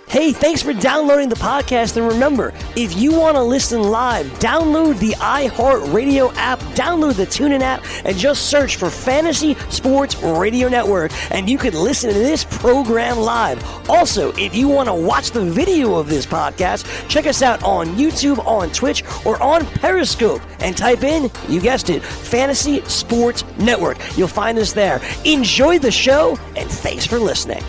Hey, thanks for downloading the podcast, and remember, if you want to listen live, download the iHeartRadio app, download the TuneIn app, and just search for Fantasy Sports Radio Network, and you can listen to this program live. Also, if you want to watch the video of this podcast, check us out on YouTube, on Twitch, or on Periscope, and type in, you guessed it, Fantasy Sports Network. You'll find us there. Enjoy the show, and thanks for listening.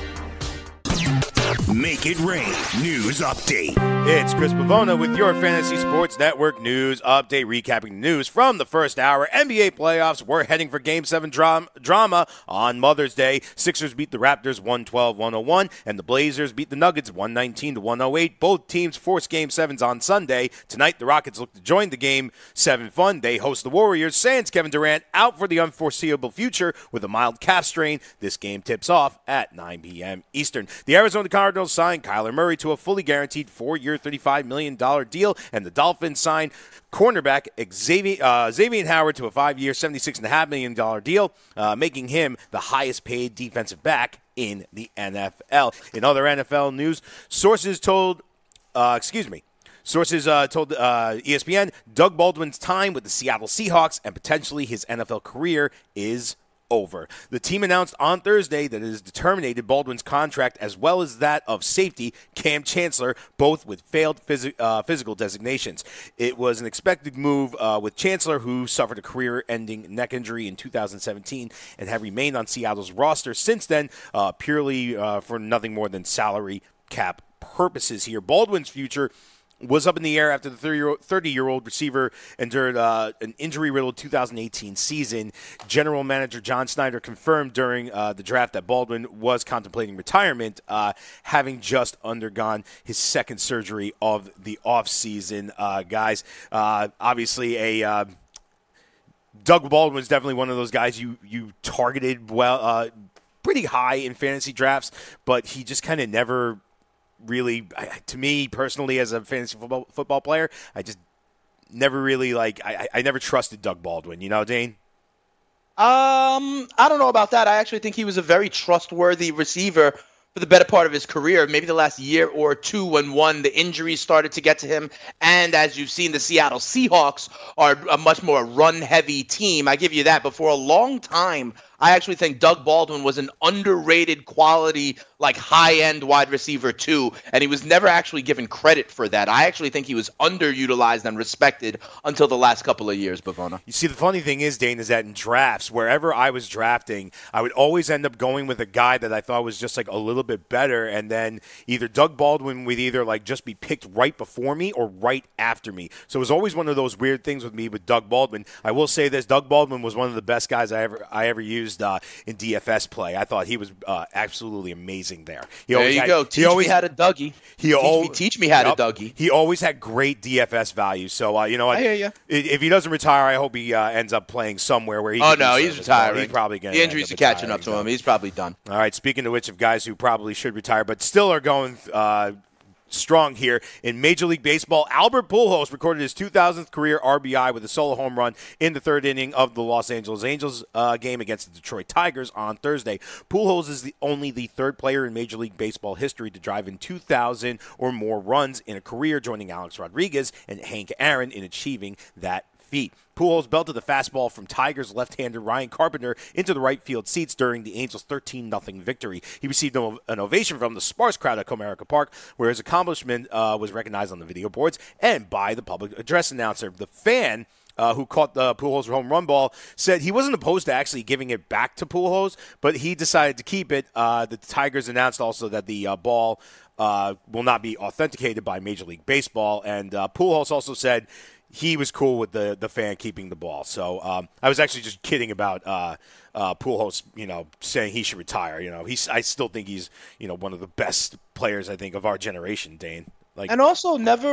Make It Rain News Update. It's Chris Pavona with your Fantasy Sports Network News Update, recapping the news from the first hour. NBA playoffs, we're heading for Game 7 drama on Mother's Day. Sixers beat the Raptors 112-101, and the Blazers beat the Nuggets 119-108. Both teams force Game 7s on Sunday. Tonight, the Rockets look to join the Game 7 fun. They host the Warriors. Sans Kevin Durant out for the unforeseeable future with a mild calf strain. This game tips off at 9 p.m. Eastern. The Arizona Cardinals signed Kyler Murray to a fully guaranteed 4-year, $35 million deal, and the Dolphins signed cornerback Xavier Howard to a 5-year, $76.5 million deal, making him the highest-paid defensive back in the NFL. In other NFL news, sources told ESPN Doug Baldwin's time with the Seattle Seahawks and potentially his NFL career is over. The team announced on Thursday that it has terminated Baldwin's contract as well as that of safety Cam Chancellor, both with failed physical designations. It was an expected move with Chancellor, who suffered a career-ending neck injury in 2017 and have remained on Seattle's roster since then, purely for nothing more than salary cap purposes here. Baldwin's future was up in the air after the 30-year-old receiver endured an injury-riddled 2018 season. General Manager John Snyder confirmed during the draft that Baldwin was contemplating retirement, having just undergone his second surgery of the offseason. Guys, obviously Doug Baldwin is definitely one of those guys you targeted pretty high in fantasy drafts, but he just kind of never really, to me personally, as a fantasy football player, I just never really I never trusted Doug Baldwin. You know, Dane? I don't know about that. I actually think he was a very trustworthy receiver for the better part of his career, maybe the last year or two when the injuries started to get to him. And as you've seen, the Seattle Seahawks are a much more run-heavy team. I give you that. But for a long time, I actually think Doug Baldwin was an underrated quality, high-end wide receiver too, and he was never actually given credit for that. I actually think he was underutilized and respected until the last couple of years, Bavona. You see, the funny thing is, Dane, is that in drafts, wherever I was drafting, I would always end up going with a guy that I thought was just a little bit better, and then either Doug Baldwin would either just be picked right before me or right after me. So it was always one of those weird things with me with Doug Baldwin. I will say this: Doug Baldwin was one of the best guys I ever used in DFS play. I thought he was absolutely amazing there. There you go. Teach me how to Dougie. Teach me how to Dougie. He always had great DFS value. So, you know what? I hear you. If he doesn't retire, I hope he ends up playing somewhere where he Oh, no, he's retiring. He's probably going to. The injuries are catching up to him. He's probably done. All right, speaking of which, of guys who probably should retire but still are going strong here in Major League Baseball, Albert Pujols recorded his 2000th career RBI with a solo home run in the third inning of the Los Angeles Angels game against the Detroit Tigers on Thursday. Pujols is only the third player in Major League Baseball history to drive in 2,000 or more runs in a career, joining Alex Rodriguez and Hank Aaron in achieving that feat. Pujols belted the fastball from Tigers left-hander Ryan Carpenter into the right field seats during the Angels' 13-0 victory. He received an ovation from the sparse crowd at Comerica Park, where his accomplishment was recognized on the video boards and by the public address announcer. The fan who caught the Pujols home run ball said he wasn't opposed to actually giving it back to Pujols, but he decided to keep it. The Tigers announced also that the ball will not be authenticated by Major League Baseball, and Pujols also said he was cool with the fan keeping the ball. So I was actually just kidding about Pujols, saying he should retire. I still think he's, one of the best players, I think, of our generation, Dane. And also never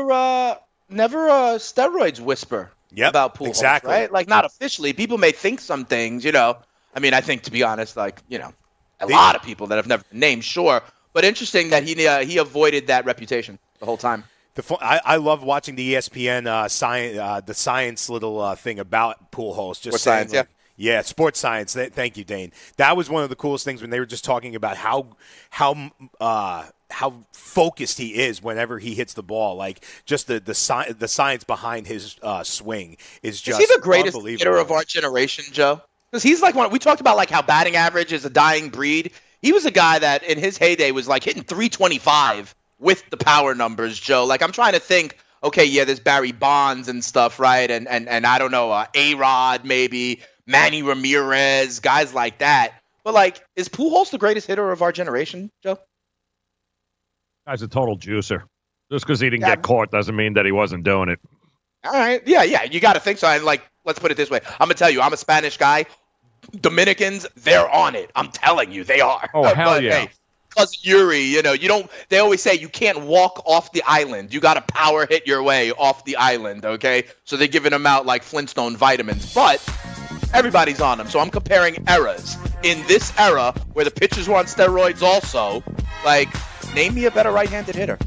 steroids whisper about Pujols, exactly. Right? Not officially. People may think some things, I mean, I think, to be honest, a lot of people that have never been named, sure. But interesting that he avoided that reputation the whole time. I love watching the ESPN the science little thing about Pujols. Just saying, science, yeah, sports science. Thank you, Dane. That was one of the coolest things when they were just talking about how focused he is whenever he hits the ball. Like, just the science behind his swing is just unbelievable. Is he the greatest hitter of our generation, Joe? Because he's like we talked about, like how batting average is a dying breed. He was a guy that in his heyday was like hitting 325 with the power numbers, Joe. Like, I'm trying to think, okay, yeah, there's Barry Bonds and stuff, right? And I don't know, A-Rod maybe, Manny Ramirez, guys like that. But, like, is Pujols the greatest hitter of our generation, Joe? Guy's a total juicer. Just because he didn't get caught doesn't mean that he wasn't doing it. All right. Yeah, you got to think so. And, like, let's put it this way. I'm going to tell you, I'm a Spanish guy. Dominicans, they're on it. I'm telling you, they are. Oh, hell yeah. Hey, Cousin Yuri, they always say you can't walk off the island. You got to power hit your way off the island, okay? So they're giving them out like Flintstone vitamins. But everybody's on them. So I'm comparing eras. In this era, where the pitchers were on steroids also, like, name me a better right-handed hitter.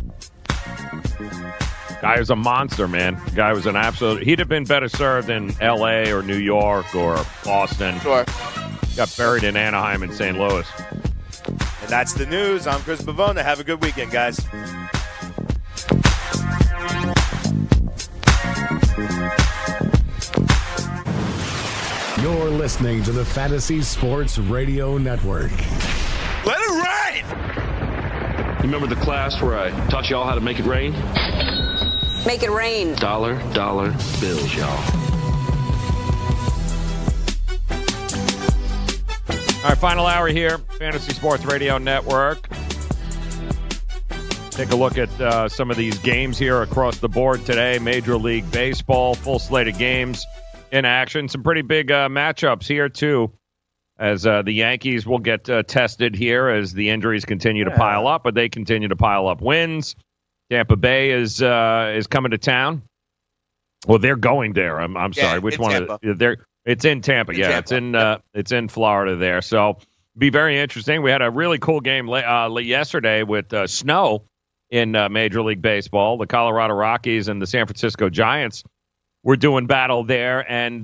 Guy was a monster, man. Guy was an absolute... He'd have been better served in L.A. or New York or Boston. Sure. Got buried in Anaheim and St. Louis. And that's the news. I'm Chris Pavona. Have a good weekend, guys. You're listening to the Fantasy Sports Radio Network. Let it rain! You remember the class where I taught y'all how to make it rain? Make it rain. Dollar bills, y'all. All right, final hour here, Fantasy Sports Radio Network. Take a look at some of these games here across the board today. Major League Baseball, full slate of games in action. Some pretty big matchups here, too, as the Yankees will get tested here as the injuries continue to pile up, but they continue to pile up wins. Tampa Bay is coming to town. Well, they're going there. I'm sorry. Which one? It's in Tampa. It's in Florida there. So be very interesting. We had a really cool game yesterday with snow in Major League Baseball. The Colorado Rockies and the San Francisco Giants were doing battle there, and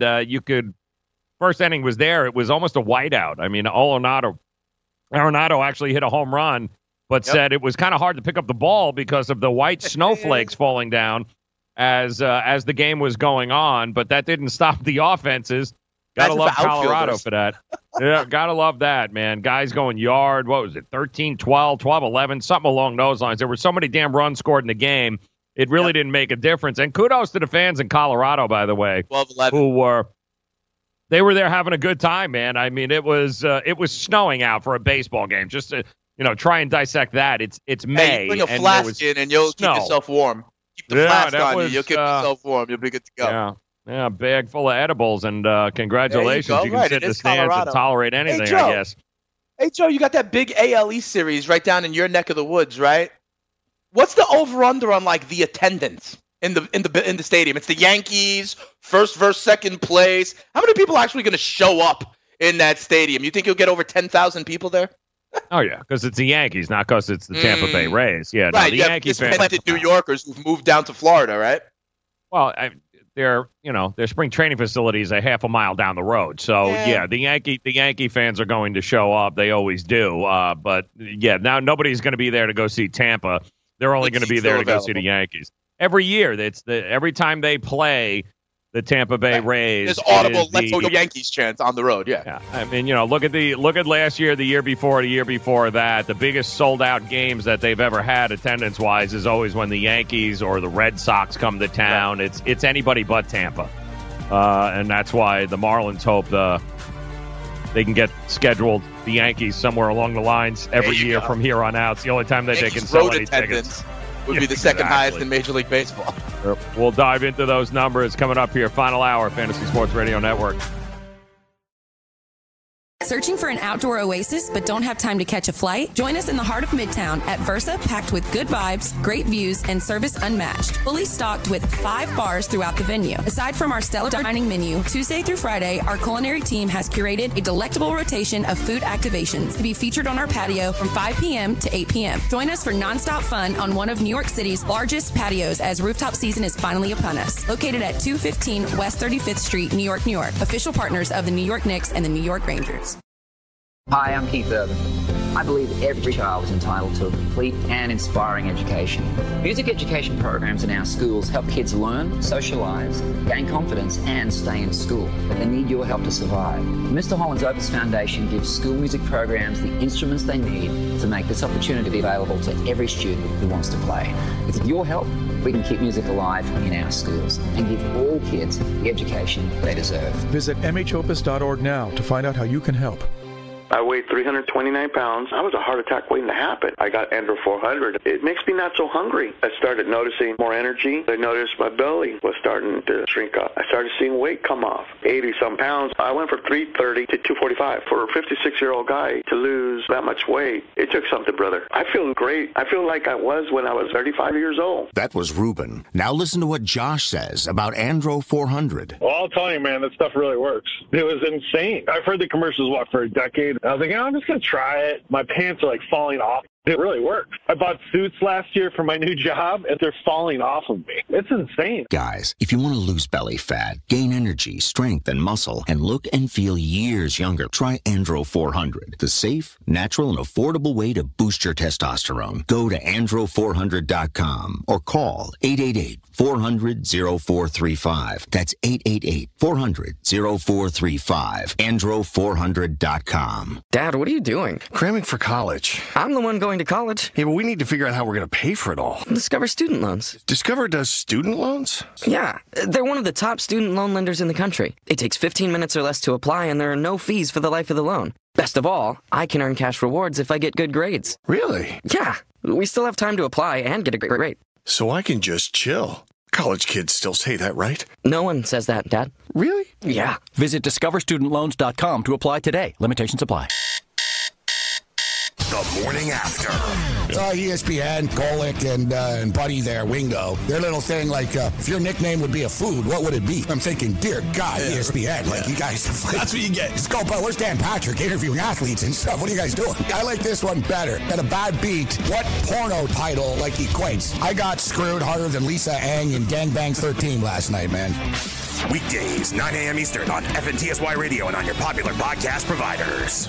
first inning was there. It was almost a whiteout. I mean, Arenado actually hit a home run, but said it was kind of hard to pick up the ball because of the white snowflakes falling down as the game was going on. But that didn't stop the offenses. Gotta love Colorado for that. Yeah, gotta love that, man. Guys going yard. What was it? 13, 12, 12, 11, something along those lines. There were so many damn runs scored in the game. It really didn't make a difference. And kudos to the fans in Colorado, by the way, 12-11. who were there having a good time, man. I mean, it was snowing out for a baseball game. Just to try and dissect that. It's May. You bring a flask in and you'll keep yourself warm. Keep the flask on you. You'll keep yourself warm. You'll be good to go. Yeah, bag full of edibles, and congratulations. You can sit in the stands and tolerate anything, I guess. Hey, Joe, you got that big ALE series right down in your neck of the woods, right? What's the over-under on, like, the attendance in the stadium? It's the Yankees, first versus second place. How many people are actually going to show up in that stadium? You think you'll get over 10,000 people there? Oh, yeah, because it's the Yankees, not because it's the Tampa Bay Rays. Yeah, right, the Yankees fans. New Yorkers who've moved down to Florida, right? Well, their spring training facilities a half a mile down the road. So the Yankee fans are going to show up. They always do. But now nobody's going to be there to go see Tampa. They're only going to be there to go see the Yankees. Every year, every time they play the Tampa Bay Rays, there's audible "Let's go Yankees" chants on the road. Yeah. I mean, look at last year, the year before, the year before that. The biggest sold out games that they've ever had attendance wise is always when the Yankees or the Red Sox come to town. Right. It's anybody but Tampa, and that's why the Marlins hope they can get scheduled the Yankees somewhere along the lines every year from here on out. It's the only time that they can sell any tickets. Would be the second highest in Major League Baseball. We'll dive into those numbers coming up here. Final hour, Fantasy Sports Radio Network. Searching for an outdoor oasis but don't have time to catch a flight? Join us in the heart of Midtown at Versa, packed with good vibes, great views, and service unmatched. Fully stocked with 5 bars throughout the venue. Aside from our stellar dining menu, Tuesday through Friday, our culinary team has curated a delectable rotation of food activations to be featured on our patio from 5 p.m. to 8 p.m. Join us for nonstop fun on one of New York City's largest patios as rooftop season is finally upon us. Located at 215 West 35th Street, New York, New York. Official partners of the New York Knicks and the New York Rangers. Hi, I'm Keith Urban. I believe every child is entitled to a complete and inspiring education. Music education programs in our schools help kids learn, socialize, gain confidence, and stay in school. But they need your help to survive. Mr. Holland's Opus Foundation gives school music programs the instruments they need to make this opportunity available to every student who wants to play. With your help, we can keep music alive in our schools and give all kids the education they deserve. Visit mhopus.org now to find out how you can help. I weighed 329 pounds. I was a heart attack waiting to happen. I got Andro 400. It makes me not so hungry. I started noticing more energy. I noticed my belly was starting to shrink up. I started seeing weight come off, 80-some pounds. I went from 330 to 245. For a 56-year-old guy to lose that much weight, it took something, brother. I feel great. I feel like I was when I was 35 years old. That was Ruben. Now listen to what Josh says about Andro 400. Well, I'll tell you, man, that stuff really works. It was insane. I've heard the commercials, for a decade. I was like, I'm just going to try it. My pants are falling off. It really works. I bought suits last year for my new job, and they're falling off of me. It's insane. Guys, if you want to lose belly fat, gain energy, strength, and muscle, and look and feel years younger, try Andro 400, the safe, natural, and affordable way to boost your testosterone. Go to andro400.com or call 888-400-0435. That's 888-400-0435. Andro400.com. Dad, what are you doing? Cramming for college. I'm the one going to college. Yeah, but we need to figure out how we're going to pay for it all. Discover Student Loans. Discover does student loans? Yeah, they're one of the top student loan lenders in the country. It takes 15 minutes or less to apply, and there are no fees for the life of the loan. Best of all, I can earn cash rewards if I get good grades. Really? Yeah, we still have time to apply and get a great rate. So I can just chill. College kids still say that, right? No one says that, Dad. Really? Yeah. Visit discoverstudentloans.com to apply today. Limitations apply. The morning after. ESPN, Golick, and Buddy there, Wingo. Their little thing, if your nickname would be a food, what would it be? I'm thinking, dear God, ESPN, you guys. That's what you get. Scope out. Where's Dan Patrick interviewing athletes and stuff? What are you guys doing? I like this one better. Got a bad beat. What porno title equates? I got screwed harder than Lisa Ang in Gangbang 13 last night, man. Weekdays, 9 a.m. Eastern on FNTSY Radio and on your popular podcast providers.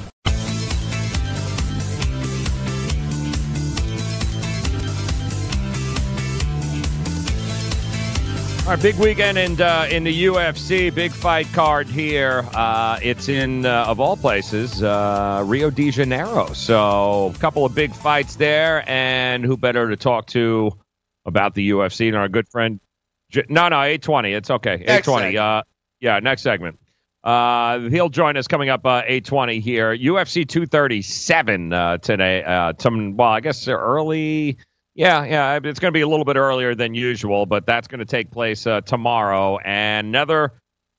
All right, big weekend in the UFC, big fight card here. It's in, of all places, Rio de Janeiro. So a couple of big fights there, and who better to talk to about the UFC than our good friend? No, 820. It's okay. 820. Next segment. He'll join us coming up 820 here. UFC 237 today. I guess early. Yeah, it's going to be a little bit earlier than usual, but that's going to take place tomorrow. And another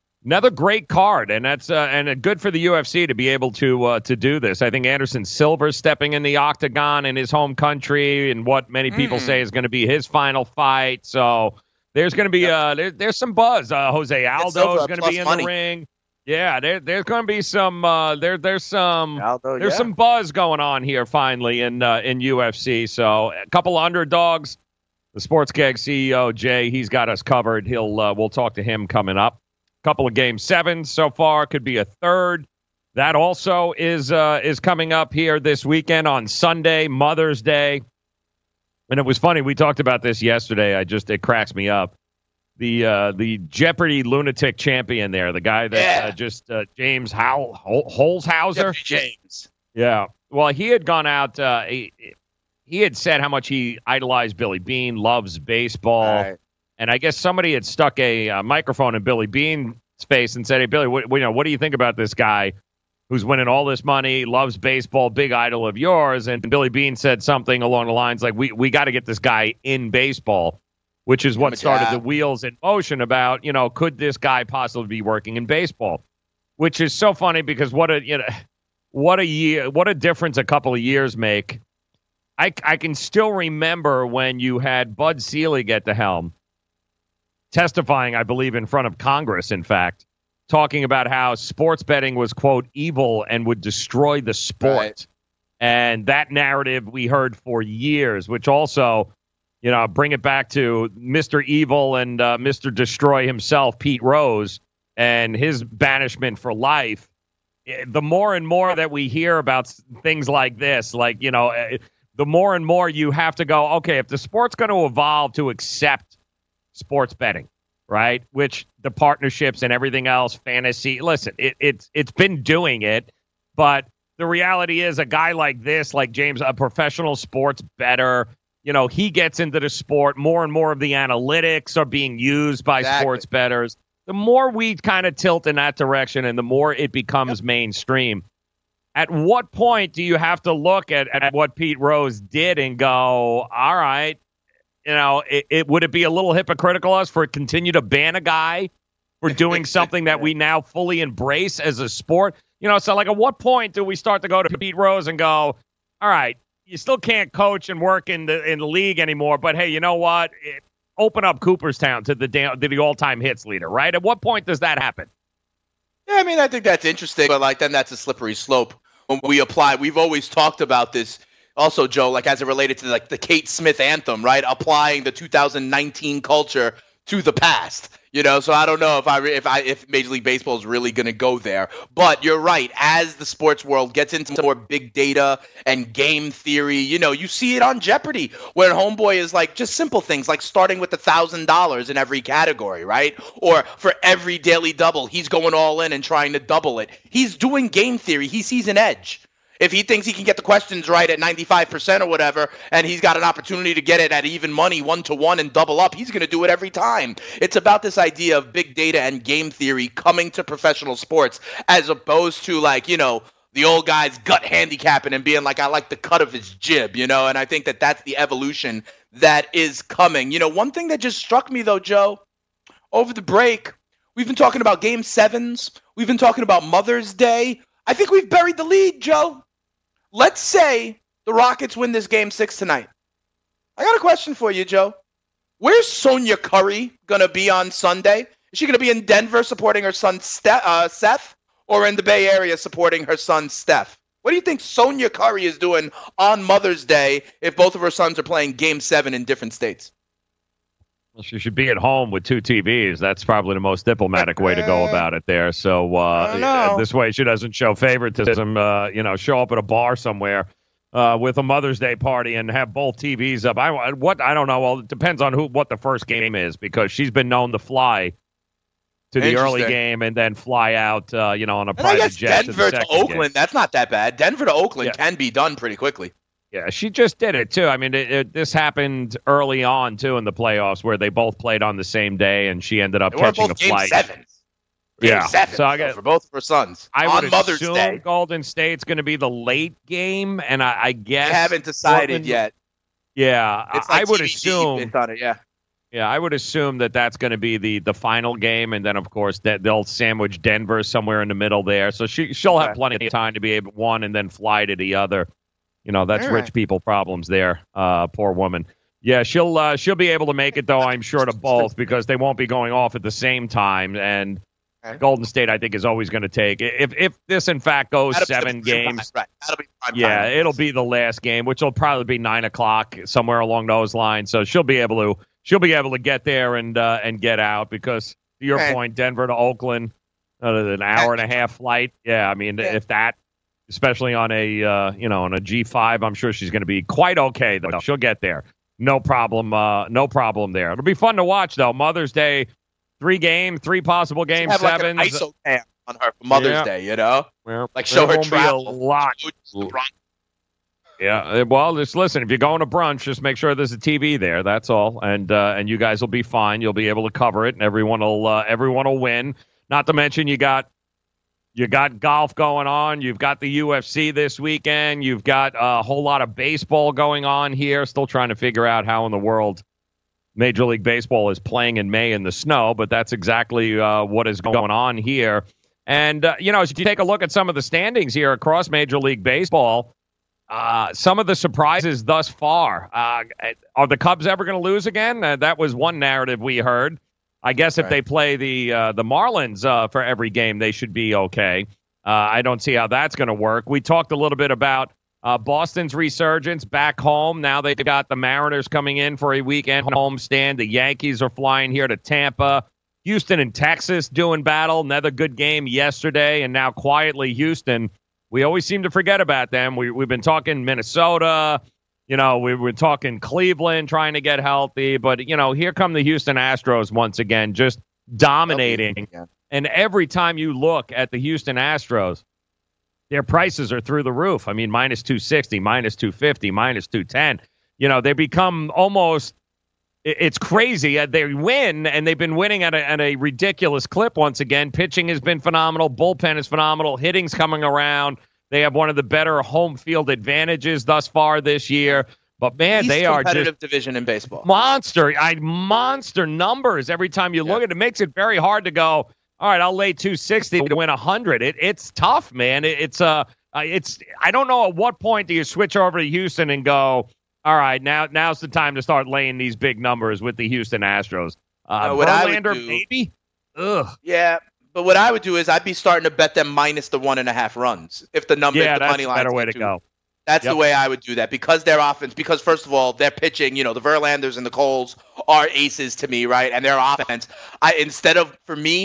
great card, and that's good for the UFC to be able to do this. I think Anderson Silva stepping in the octagon in his home country, and what many people say is going to be his final fight. So there's going to be there's some buzz. Jose Aldo is going to be in the ring. Yeah, there's going to be some there's some buzz going on here finally in UFC. So a couple of underdogs. The Sports Gag CEO Jay, he's got us covered. We'll talk to him coming up. A couple of game 7s so far, could be a third. That also is coming up here this weekend on Sunday, Mother's Day. And it was funny, we talked about this yesterday. It cracks me up. The Jeopardy lunatic champion there, the guy that James Holzhauser. James. Yeah. Well, he had gone out. He had said how much he idolized Billy Beane, loves baseball, and I guess somebody had stuck a microphone in Billy Beane's face and said, "Hey, Billy, what do you think about this guy who's winning all this money, loves baseball, big idol of yours?" And Billy Beane said something along the lines like, "We got to get this guy in baseball." Which is what started the wheels in motion about, could this guy possibly be working in baseball? Which is so funny because what a difference a couple of years make. I can still remember when you had Bud Selig at the helm, testifying, I believe, in front of Congress, in fact, talking about how sports betting was, quote, evil and would destroy the sport. Right. And that narrative we heard for years, which also... bring it back to Mr. Evil and Mr. Destroy himself, Pete Rose, and his banishment for life the more and more that we hear about things like this, like, the more and more you have to go, okay, if the sport's going to evolve to accept sports betting, right, which the partnerships and everything else, fantasy, listen, it's been doing it, but the reality is a guy like this, like James, a professional sports bettor, he gets into the sport. More and more of the analytics are being used by sports bettors. The more we kind of tilt in that direction and the more it becomes mainstream. At what point do you have to look at what Pete Rose did and go, all right, would it be a little hypocritical of us for continue to ban a guy for doing something that we now fully embrace as a sport? So like at what point do we start to go to Pete Rose and go, all right, you still can't coach and work in the league anymore, but hey, you know what? Open up Cooperstown to the all-time hits leader, right? At what point does that happen? Yeah, I mean, I think that's interesting, but then that's a slippery slope. When we apply, we've always talked about this also, Joe, as it related to the Kate Smith anthem, right? Applying the 2019 culture to the past, so I don't know if Major League Baseball is really going to go there, but you're right. As the sports world gets into more big data and game theory, you see it on Jeopardy where homeboy is just simple things like starting with $1,000 in every category, right? Or for every daily double, he's going all in and trying to double it. He's doing game theory. He sees an edge. If he thinks he can get the questions right at 95% or whatever, and he's got an opportunity to get it at even money 1-to-1 and double up, he's going to do it every time. It's about this idea of big data and game theory coming to professional sports as opposed to the old guy's gut handicapping and being like, I like the cut of his jib, and I think that's the evolution that is coming. One thing that just struck me though, Joe, over the break, we've been talking about Game 7s. We've been talking about Mother's Day. I think we've buried the lead, Joe. Let's say the Rockets win this Game 6 tonight. I got a question for you, Joe. Where's Sonia Curry going to be on Sunday? Is she going to be in Denver supporting her son Seth, or in the Bay Area supporting her son Steph? What do you think Sonia Curry is doing on Mother's Day if both of her sons are playing Game 7 in different states? Well, she should be at home with 2 TVs. That's probably the most diplomatic way to go about it there. So this way she doesn't show favoritism, show up at a bar somewhere with a Mother's Day party and have both TVs up. I don't know. Well, it depends on what the first game is because she's been known to fly to the early game and then fly out, on a private jet Denver to to Oakland, that's not that bad. Denver to Oakland can be done pretty quickly. Yeah, she just did it, too. I mean, this happened early on, too, in the playoffs where they both played on the same day, and she ended up catching a flight. Game 7 so for both of her sons on Mother's Day. Golden State's going to be the late game, and I guess... They haven't decided yet. Yeah, I would TBD, assume... They thought it, yeah. Yeah, I would assume that's going to be the final game, and then, of course, they'll sandwich Denver somewhere in the middle there. So she'll have plenty of time to be able one and then fly to the other. That's rich people problems there. Poor woman. Yeah, she'll be able to make it, though, I'm sure, to both because they won't be going off at the same time. And Golden State, I think, is always going to take. If this, in fact, goes 7 games, that'll be prime time. It'll be the last game, which will probably be 9 o'clock, somewhere along those lines. So she'll be able to get there and get out because, to your point, Denver to Oakland, an hour and a half flight. Yeah, I mean, if that. Especially on a on a G5, I'm sure she's going to be quite okay though. She'll get there, no problem. No problem there. It'll be fun to watch though. Mother's Day, 3 possible Game 7s. Like an ISO cam on her for Mother's Day, Well, show her travel. Be a lot. Yeah, well, just listen. If you're going to brunch, just make sure there's a TV there. That's all, and you guys will be fine. You'll be able to cover it, and everyone will win. Not to mention you got golf going on. You've got the UFC this weekend. You've got a whole lot of baseball going on here. Still trying to figure out how in the world Major League Baseball is playing in May in the snow, but that's exactly what is going on here. And, as you take a look at some of the standings here across Major League Baseball, some of the surprises thus far. Are the Cubs ever going to lose again? That was one narrative we heard. I guess if they play the Marlins for every game, they should be okay. I don't see how that's going to work. We talked a little bit about Boston's resurgence back home. Now they've got the Mariners coming in for a weekend homestand. The Yankees are flying here to Tampa. Houston and Texas doing battle. Another good game yesterday, and now quietly Houston. We always seem to forget about them. We've been talking Minnesota. We were talking Cleveland trying to get healthy. But, here come the Houston Astros once again, just dominating. And every time you look at the Houston Astros, their prices are through the roof. I mean, minus 260, minus 250, minus 210. They become almost – it's crazy. They win, and they've been winning at a ridiculous clip once again. Pitching has been phenomenal. Bullpen is phenomenal. Hitting's coming around. They have one of the better home field advantages thus far this year. But, man, they are just – competitive division in baseball. Monster numbers every time you look at it. It makes it very hard to go – all right, I'll lay 260 to win 100. It's tough, man. I don't know at what point do you switch over to Houston and go, all right, now's the time to start laying these big numbers with the Houston Astros. Verlander, maybe? Ugh. Yeah, but what I would do is I'd be starting to bet them minus the 1.5 runs if the number, if the money line. That's a better way to go. That's the way I would do that because their offense, because first of all, their pitching, the Verlanders and the Coles are aces to me, right? And their offense, instead of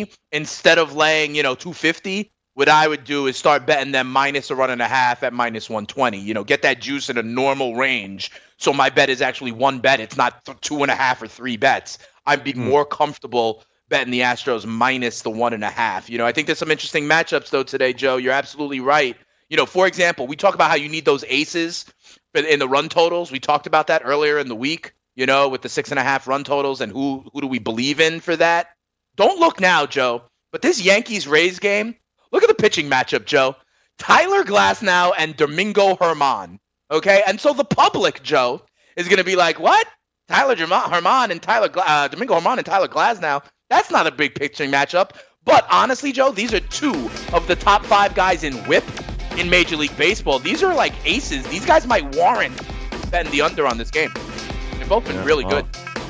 laying, 250, what I would do is start betting them minus a 1.5 at minus 120, get that juice in a normal range. So my bet is actually one bet. It's not 2.5 or 3 bets. I'd be more comfortable betting the Astros minus the 1.5. I think there's some interesting matchups though today, Joe. You're absolutely right. For example, we talk about how you need those aces in the run totals. We talked about that earlier in the week, with the 6.5 run totals and who do we believe in for that? Don't look now, Joe, but this Yankees-Rays game, look at the pitching matchup, Joe. Tyler Glasnow and Domingo Germán, okay? And so the public, Joe, is going to be like, what? Domingo Germán and Tyler Glasnow? That's not a big pitching matchup. But honestly, Joe, these are 2 of the top 5 guys in whip in Major League Baseball. These are like aces. These guys might warrant betting the under on this game. They've both been really good.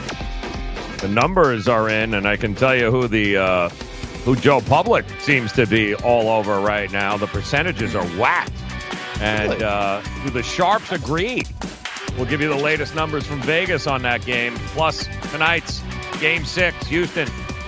The numbers are in, and I can tell you who Joe Public seems to be all over right now. The percentages are whacked. And who the Sharps agree. We'll give you the latest numbers from Vegas on that game, plus tonight's Game 6, Houston.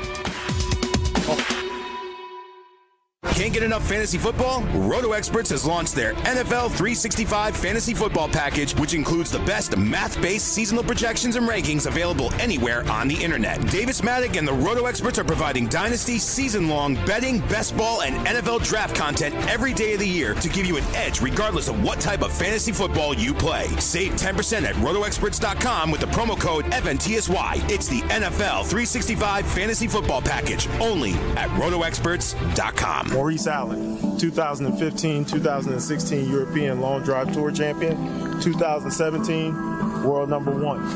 Can't get enough fantasy football? Roto Experts has launched their NFL 365 Fantasy Football Package, which includes the best math-based seasonal projections and rankings available anywhere on the internet. Davis Maddock and the Roto Experts are providing Dynasty season-long betting, best ball, and NFL draft content every day of the year to give you an edge regardless of what type of fantasy football you play. Save 10% at RotoExperts.com with the promo code FNTSY. It's the NFL 365 Fantasy Football Package, only at RotoExperts.com. Maurice Allen, 2015-2016 European Long Drive Tour champion, 2017 world number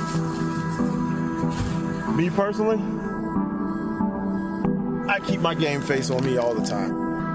1. Me personally, I keep my game face on me all the time.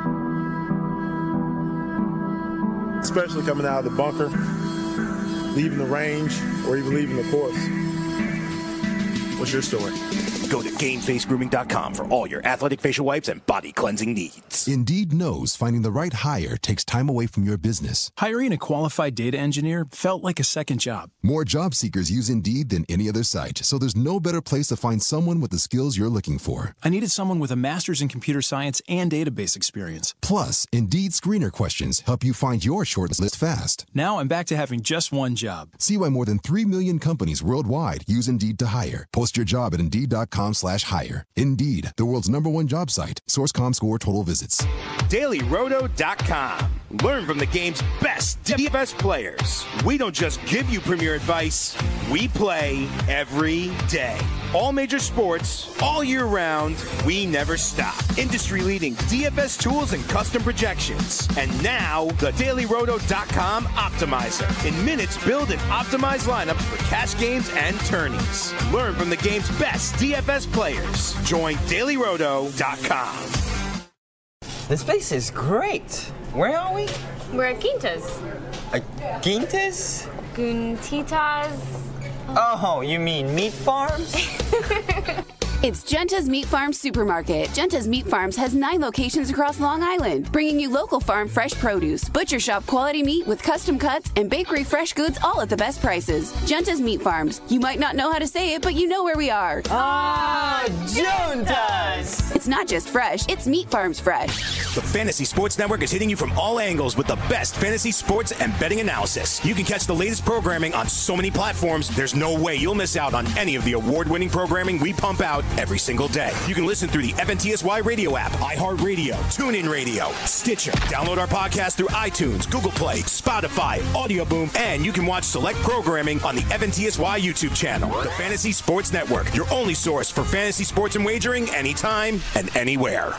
Especially coming out of the bunker, leaving the range, or even leaving the course. What's your story? Go to GameFaceGrooming.com for all your athletic facial wipes and body cleansing needs. Indeed knows finding the right hire takes time away from your business. Hiring a qualified data engineer felt like a second job. More job seekers use Indeed than any other site, so there's no better place to find someone with the skills you're looking for. I needed someone with a master's in computer science and database experience. Plus, Indeed screener questions help you find your shortlist fast. Now I'm back to having just one job. See why more than 3 million companies worldwide use Indeed to hire. Post your job at Indeed.com/hire. Indeed, the world's #1 job site. Source.com/score total visits. DailyRoto.com. Learn from the game's best DFS players. We don't just give you premier advice, we play every day. All major sports, all year round, we never stop. Industry-leading DFS tools and custom projections. And now, the DailyRoto.com Optimizer. In minutes, build and optimize lineups for cash games and tourneys. Learn from the game's best DFS players. Join DailyRoto.com. This place is great. Where are we? We're at Quintas. Quintas? Guntitas. Oh, you mean meat farms? It's Genta's Meat Farm Supermarket. Genta's Meat Farms has 9 locations across Long Island, bringing you local farm fresh produce, butcher shop quality meat with custom cuts, and bakery fresh goods all at the best prices. Genta's Meat Farms. You might not know how to say it, but you know where we are. Juntas! It's not just fresh, it's Meat Farms fresh. The Fantasy Sports Network is hitting you from all angles with the best fantasy sports and betting analysis. You can catch the latest programming on so many platforms, there's no way you'll miss out on any of the award-winning programming we pump out every single day. You can listen through the FNTSY radio app, iHeartRadio, TuneIn Radio, Stitcher. Download our podcast through iTunes, Google Play, Spotify, Audio Boom, and you can watch select programming on the FNTSY YouTube channel. The Fantasy Sports Network, your only source for fantasy sports and wagering anytime and anywhere.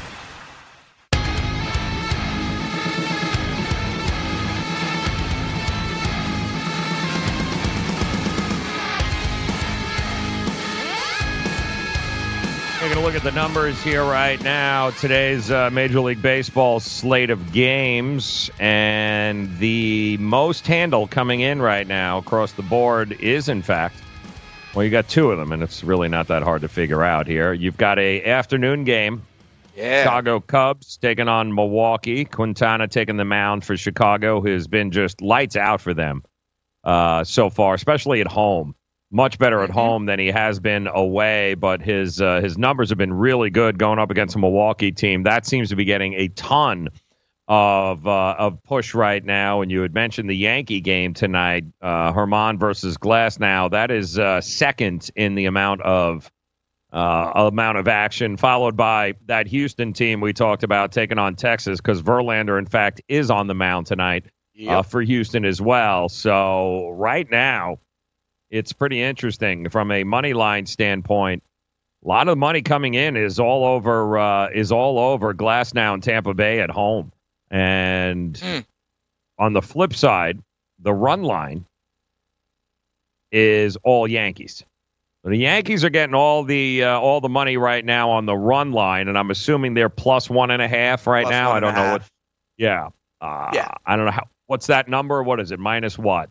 Taking a look at the numbers here right now. Today's Major League Baseball slate of games, and the most handle coming in right now across the board is, in fact, well, you got 2 of them, and it's really not that hard to figure out here. You've got a afternoon game. Yeah. Chicago Cubs taking on Milwaukee. Quintana taking the mound for Chicago, who has been just lights out for them so far, especially at home. Much better at home than he has been away, but his numbers have been really good going up against a Milwaukee team. That seems to be getting a ton of push right now. And you had mentioned the Yankee game tonight, Herman versus Glasnow. That is second in the amount of action, followed by that Houston team we talked about taking on Texas, because Verlander, in fact, is on the mound tonight for Houston as well. So right now, it's pretty interesting from a money line standpoint. A lot of money coming in is all over Glasnow and Tampa Bay at home. And on the flip side, the run line is all Yankees. The Yankees are getting all the money right now on the run line, and I'm assuming they're plus 1.5 right now. I don't know what. Yeah. I don't know how. What's that number? What is it? Minus what?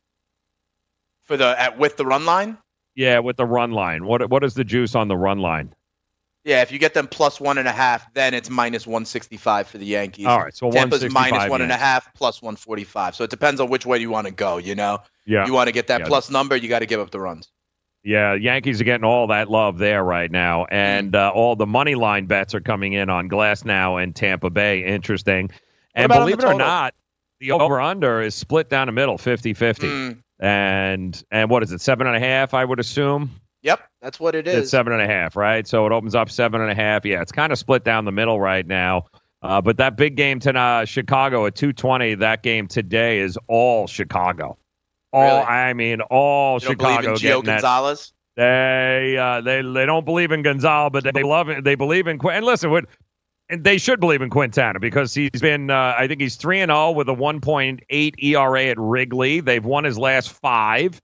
With the run line? Yeah, with the run line. What is the juice on the run line? Yeah, if you get them plus 1.5, then it's minus 165 for the Yankees. All right, so Tampa's 165 minus 1.5 plus 145. So it depends on which way you want to go. You know, you want to get that plus number, you got to give up the runs. Yeah, Yankees are getting all that love there right now, and all the money line bets are coming in on Glasnow and Tampa Bay. Interesting, and believe it or not, the over/under is split down the middle, 50-50. And what is it, 7.5? I would assume. Yep, that's what it is. It's 7.5, right? So it opens up 7.5. Yeah, it's kind of split down the middle right now. But that big game tonight, Chicago at 2:20. That game today is all Chicago. All you Chicago. Don't believe in Gio Gonzalez? They don't believe in Gonzalez, but they love it. They believe in Quintana. And listen, and they should believe in Quintana because he's been, I think he's 3-0 with a 1.8 ERA at Wrigley. They've won his last 5.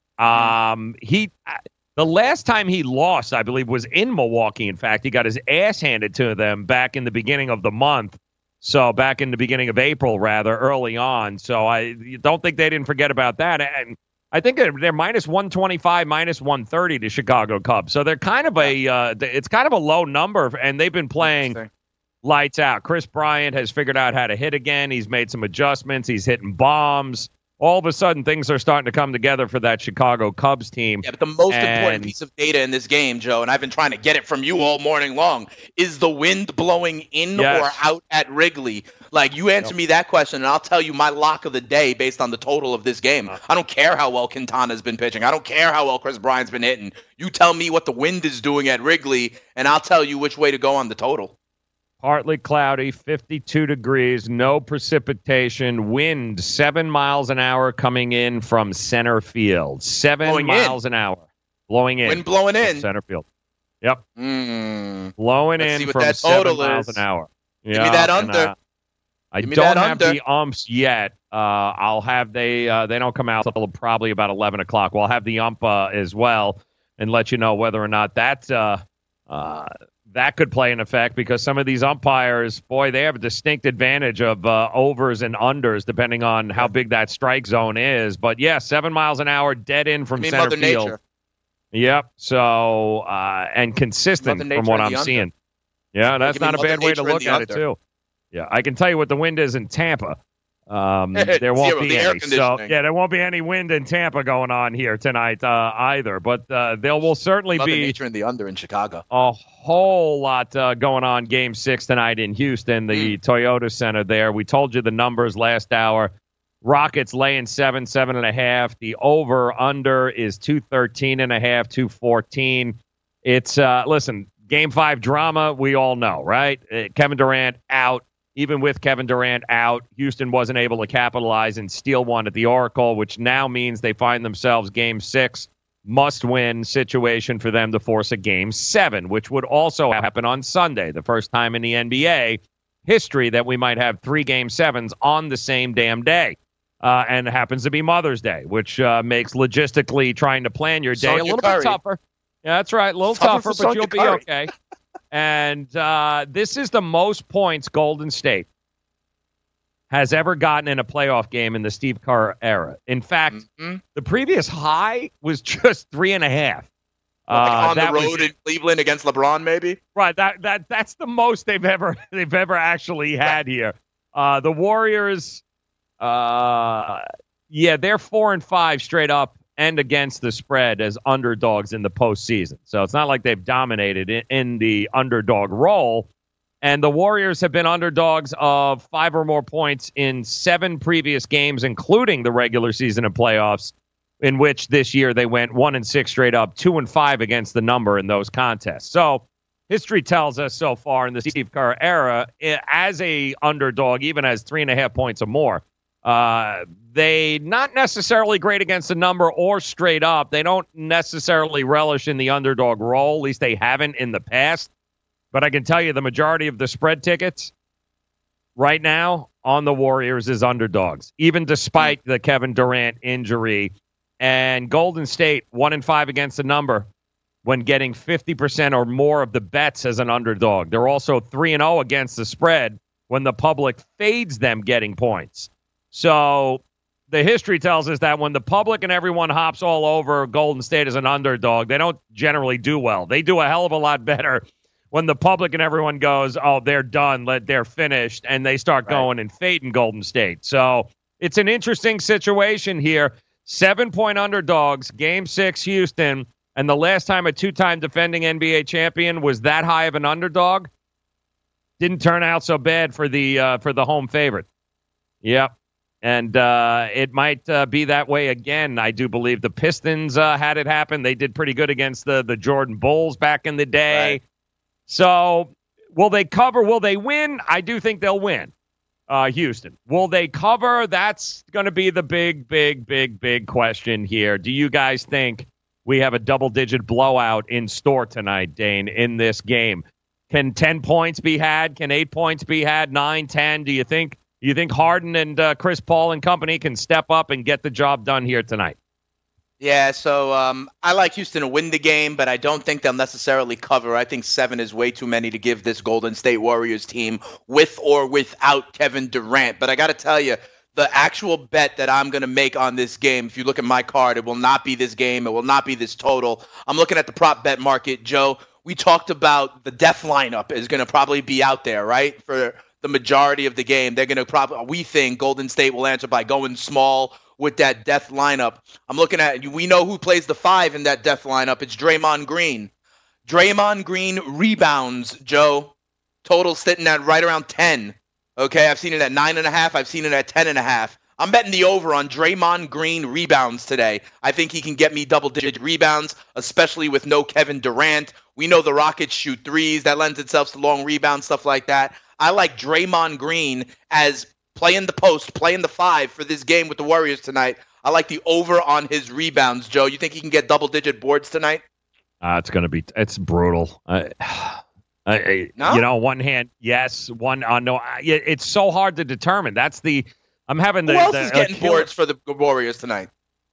The last time he lost, I believe, was in Milwaukee. In fact, he got his ass handed to them back in the beginning of the month. So back in the beginning of April, rather, early on. So I don't think they didn't forget about that. And I think they're minus 125, minus 130 to Chicago Cubs. So they're kind of it's kind of a low number, and they've been playing lights out. Chris Bryant has figured out how to hit again. He's made some adjustments. He's hitting bombs. All of a sudden, things are starting to come together for that Chicago Cubs team. Yeah, but the most important piece of data in this game, Joe, and I've been trying to get it from you all morning long, is the wind blowing in or out at Wrigley. Like, you answer me that question, and I'll tell you my lock of the day based on the total of this game. I don't care how well Quintana's been pitching. I don't care how well Chris Bryant's been hitting. You tell me what the wind is doing at Wrigley, and I'll tell you which way to go on the total. Partly cloudy, 52 degrees, no precipitation, wind 7 miles an hour coming in from center field. 7 miles an hour blowing in. Wind blowing in. Center field. Yep. Blowing Let's in see from that 7 miles an hour. Give me that under. I don't have the umps yet. I'll have they don't come out until probably about 11 o'clock. We'll have the ump as well and let you know whether or not that could play an effect, because some of these umpires, boy, they have a distinct advantage of overs and unders depending on how big that strike zone is. But, 7 miles an hour dead in from center field. Nature. Yep. So, and consistent from what I'm seeing. Yeah, that's not a bad way to look at it, too. Yeah, I can tell you what the wind is in Tampa. There won't be any. So, there won't be any wind in Tampa going on here tonight either. But there will certainly Mother be nature in the under in Chicago. A whole lot going on Game 6 tonight in Houston, the Toyota Center there. We told you the numbers last hour. Rockets laying 7.5. The over-under is 213.5, 214. It's, listen, Game 5 drama, we all know, right? Kevin Durant out. Even with Kevin Durant out, Houston wasn't able to capitalize and steal one at the Oracle, which now means they find themselves Game 6 must-win situation for them to force a Game 7, which would also happen on Sunday, the first time in the NBA history that we might have 3 Game 7s on the same damn day. And it happens to be Mother's Day, which makes logistically trying to plan your day a little bit tougher. Yeah, that's right, a little tougher, but you'll be okay. And this is the most points Golden State has ever gotten in a playoff game in the Steve Kerr era. In fact, the previous high was just 3.5. On the road in Cleveland against LeBron, maybe? Right. That's the most they've ever actually had here. The Warriors, they're 4-5 straight up and against the spread as underdogs in the postseason. So it's not like they've dominated in the underdog role. And the Warriors have been underdogs of 5 or more points in 7 previous games, including the regular season and playoffs, in which this year they went 1-6 straight up, 2-5 against the number in those contests. So history tells us so far in the Steve Kerr era, as a underdog, even as 3.5 points or more, they not necessarily great against the number or straight up. They don't necessarily relish in the underdog role. At least they haven't in the past. But I can tell you the majority of the spread tickets right now on the Warriors is underdogs, even despite the Kevin Durant injury. And Golden State 1-5 against the number when getting 50% or more of the bets as an underdog. They're also 3-0 against the spread when the public fades them getting points. So the history tells us that when the public and everyone hops all over Golden State as an underdog, they don't generally do well. They do a hell of a lot better when the public and everyone goes, oh, they're done, they're finished, and they start going and fading Golden State. So it's an interesting situation here. 7-point underdogs, Game 6, Houston, and the last time a 2-time defending NBA champion was that high of an underdog, didn't turn out so bad for the home favorite. Yep. And it might be that way again. I do believe the Pistons had it happen. They did pretty good against the Jordan Bulls back in the day. Right. So will they cover? Will they win? I do think they'll win. Houston. Will they cover? That's going to be the big question here. Do you guys think we have a double-digit blowout in store tonight, Dane, in this game? Can 10 points be had? Can 8 points be had? 9, 10? Do you think Harden and Chris Paul and company can step up and get the job done here tonight? Yeah, so I like Houston to win the game, but I don't think they'll necessarily cover. I think 7 is way too many to give this Golden State Warriors team with or without Kevin Durant. But I got to tell you, the actual bet that I'm going to make on this game, if you look at my card, it will not be this game. It will not be this total. I'm looking at the prop bet market, Joe. We talked about the death lineup is going to probably be out there, right, for the majority of the game. They're going to we think Golden State will answer by going small with that death lineup. I'm looking at, we know who plays the 5 in that death lineup. It's Draymond Green. Draymond Green rebounds, Joe. Total sitting at right around 10. Okay, I've seen it at 9.5. I've seen it at 10.5. I'm betting the over on Draymond Green rebounds today. I think he can get me double-digit rebounds, especially with no Kevin Durant. We know the Rockets shoot threes. That lends itself to long rebounds, stuff like that. I like Draymond Green as playing the post, playing the 5 for this game with the Warriors tonight. I like the over on his rebounds, Joe. You think he can get double-digit boards tonight? It's brutal. No? You know, one hand, yes, one no. It's so hard to determine. I'm having the. Who else is getting boards for the Warriors tonight?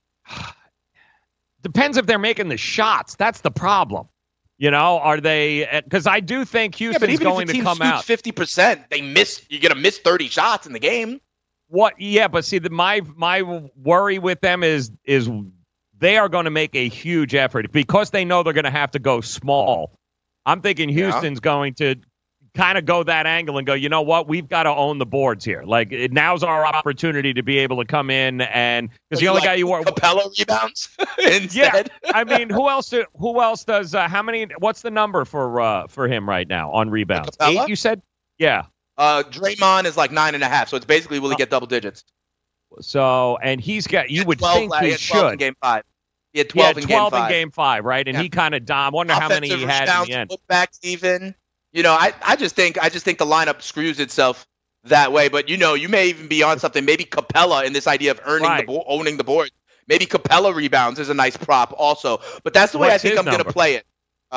Depends if they're making the shots. That's the problem. You know, are they? Because I do think Houston's going to come out 50%. You're going to miss 30 shots in the game. What? Yeah, but see, my worry with them is they are going to make a huge effort because they know they're going to have to go small. I'm thinking Houston's going to kind of go that angle and go, you know what, we've got to own the boards here. Like, now's our opportunity to be able to come in and because the only guy you want Capella rebounds instead. Yeah, I mean, who else does? How many? What's the number for him right now on rebounds? 8, you said? Yeah. Draymond is like 9.5, so it's basically will he get double digits? So, and he's got. You would think he should. In game 5. He had 12 in game 5, right? And he kind of I wonder how many he had in the end. Putbacks even. You know, I just think the lineup screws itself that way. But you may even be on something. Maybe Capella in this idea of owning the board. Maybe Capella rebounds is a nice prop also. But that's the way I think I'm going to play it.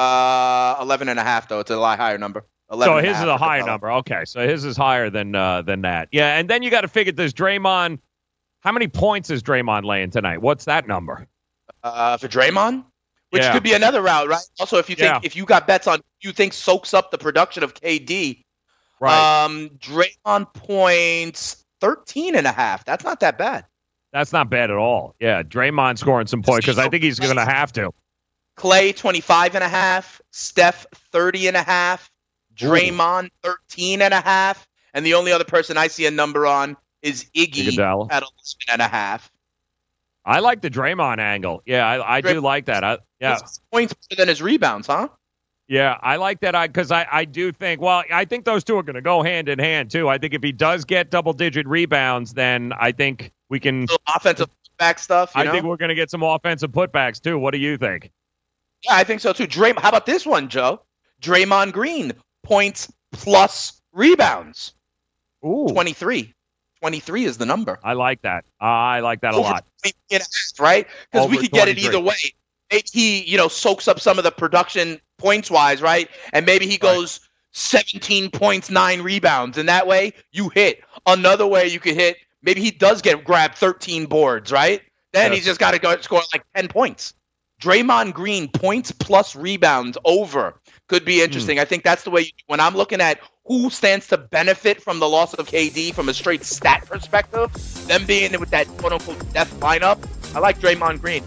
11.5 though. It's a lot higher number. So his is a higher number. Okay, so his is higher than that. Yeah, and then you got to figure, does Draymond? How many points is Draymond laying tonight? What's that number? For Draymond? Which could be another route, right? Also, if you think if you got bets on you think soaks up the production of KD, right? Draymond points 13.5. That's not that bad. That's not bad at all. Yeah, Draymond scoring some points because I think he's going to have to. Clay 25.5, Steph 30.5, Draymond 13.5, and the only other person I see a number on is Iggy at 11.5. I like the Draymond angle. Yeah, I do like that. Points better than his rebounds, huh? Yeah, I like that because I do think, I think those two are going to go hand in hand, too. I think if he does get double-digit rebounds, then I think we can... Offensive putback stuff, I think we're going to get some offensive putbacks, too. What do you think? Yeah, I think so, too. How about this one, Joe? Draymond Green, points plus rebounds. Ooh. 23. 23 is the number. I like that. I like that a lot. Right? Because we could get it either way. Maybe he, soaks up some of the production points-wise, right? And maybe he goes 17 points, 9 rebounds. And that way, you hit. Another way you could hit, maybe he does grab 13 boards, right? Then he's just got to go score like 10 points. Draymond Green, points plus rebounds over. Could be interesting. I think that's the way, when I'm looking at who stands to benefit from the loss of KD from a straight stat perspective, them being with that quote-unquote death lineup, I like Draymond Green.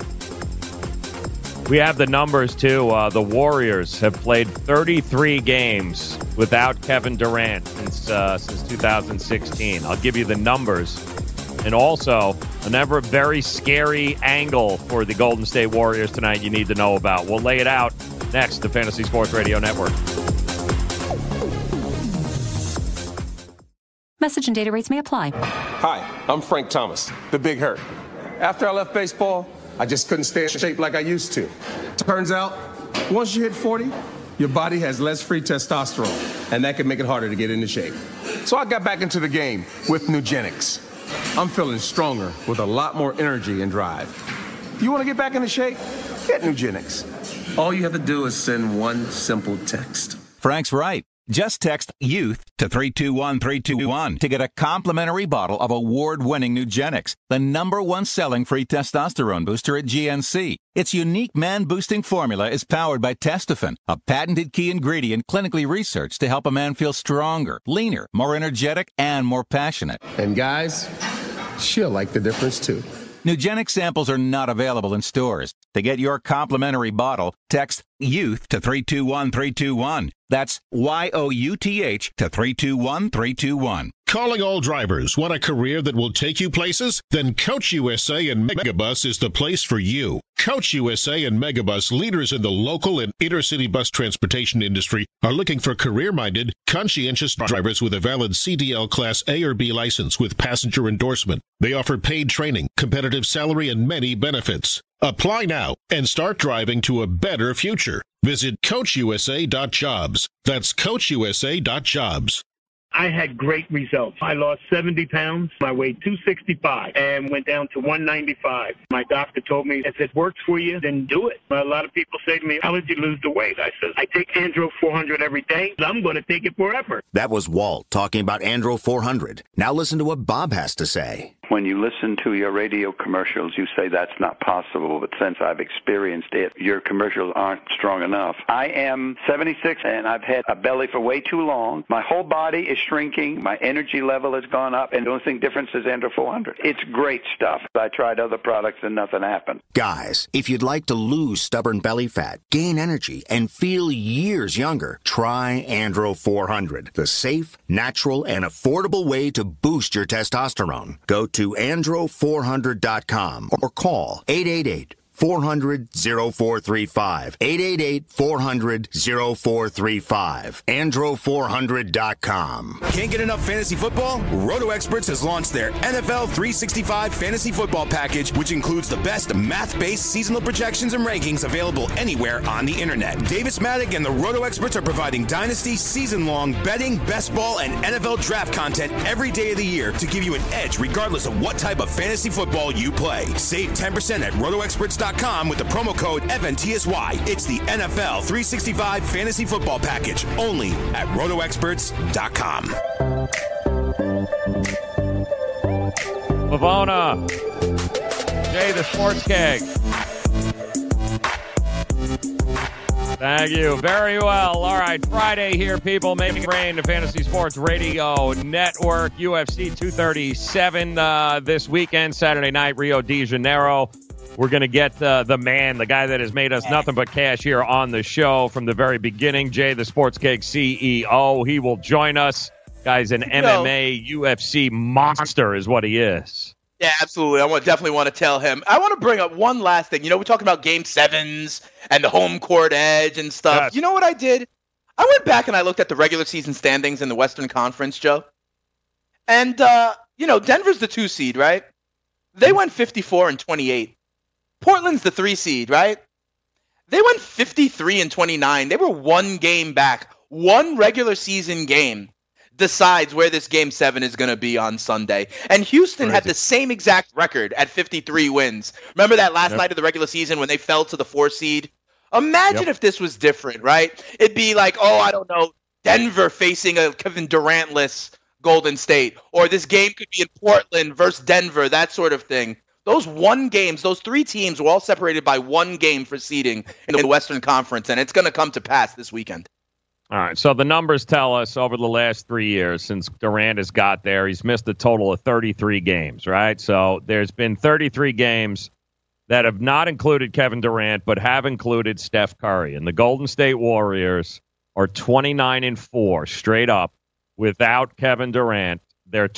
We have the numbers, too. The Warriors have played 33 games without Kevin Durant since 2016. I'll give you the numbers. And also, another very scary angle for the Golden State Warriors tonight you need to know about. We'll lay it out next, the Fantasy Sports Radio Network. Message and data rates may apply. Hi, I'm Frank Thomas, the Big Hurt. After I left baseball, I just couldn't stay in shape like I used to. Turns out, once you hit 40, your body has less free testosterone, and that can make it harder to get into shape. So I got back into the game with Nugenics. I'm feeling stronger with a lot more energy and drive. You want to get back into shape? Get Nugenics. All you have to do is send one simple text. Frank's right. Just text YOUTH to 321321 to get a complimentary bottle of award-winning Nugenics, the #1 selling free testosterone booster at GNC. Its unique man-boosting formula is powered by Testofen, a patented key ingredient clinically researched to help a man feel stronger, leaner, more energetic, and more passionate. And guys, she'll like the difference too. Nugenics samples are not available in stores. To get your complimentary bottle, text YOUTH to 321321. That's YOUTH to 321321. Calling all drivers. Want a career that will take you places? Then Coach USA and Megabus is the place for you. Coach USA and Megabus, leaders in the local and intercity bus transportation industry, are looking for career-minded, conscientious drivers with a valid CDL Class A or B license with passenger endorsement. They offer paid training, competitive salary, and many benefits. Apply now and start driving to a better future. Visit CoachUSA.jobs. That's CoachUSA.jobs. I had great results. I lost 70 pounds. I weighed 265 and went down to 195. My doctor told me, if it works for you, then do it. A lot of people say to me, how did you lose the weight? I said, I take Andro 400 every day. I'm going to take it forever. That was Walt talking about Andro 400. Now listen to what Bob has to say. When you listen to your radio commercials, you say that's not possible, but since I've experienced it, your commercials aren't strong enough. I am 76, and I've had a belly for way too long. My whole body is shrinking. My energy level has gone up, and the only thing difference is Andro 400. It's great stuff. I tried other products, and nothing happened. Guys, if you'd like to lose stubborn belly fat, gain energy, and feel years younger, try Andro 400, the safe, natural, and affordable way to boost your testosterone. Go to andro400.com or call 888-400-0435. 888-400-0435. Andro400.com. Can't get enough fantasy football? Roto Experts has launched their NFL 365 fantasy football package, which includes the best math-based seasonal projections and rankings available anywhere on the internet. Davis Maddock and the Roto Experts are providing dynasty, season-long betting, best ball, and NFL draft content every day of the year to give you an edge regardless of what type of fantasy football you play. Save 10% at rotoexperts.com with the promo code FNTSY. It's the NFL 365 Fantasy Football Package, only at rotoexperts.com. Pavona, Jay the Sports Keg. Thank you. Very well. All right, Friday here, people. Making rain, the Fantasy Sports Radio Network. UFC 237 this weekend, Saturday night, Rio de Janeiro. We're going to get the man, the guy that has made us nothing but cash here on the show from the very beginning, Jay, the Sports Cake CEO. He will join us. Guy's an MMA, UFC monster is what he is. Yeah, absolutely. I definitely want to tell him. I want to bring up one last thing. You know, we're talking about Game 7s and the home court edge and stuff. Yes. You know what I did? I went back and I looked at the regular season standings in the Western Conference, Joe. And, Denver's the 2 seed, right? They went 54-28. Portland's the 3 seed, right? They went 53-29. They were 1 game back. 1 regular season game decides where this Game 7 is going to be on Sunday. And Houston had the same exact record at 53 wins. Remember that last night of the regular season when they fell to the 4 seed? Imagine if this was different, right? It'd be like, Denver facing a Kevin Durant-less Golden State. Or this game could be in Portland versus Denver, that sort of thing. Those 3 teams were all separated by 1 game for seeding in the Western Conference, and it's going to come to pass this weekend. All right, so the numbers tell us over the last 3 years since Durant has got there, he's missed a total of 33 games, right? So there's been 33 games that have not included Kevin Durant but have included Steph Curry. And the Golden State Warriors are 29-4 straight up without Kevin Durant. They're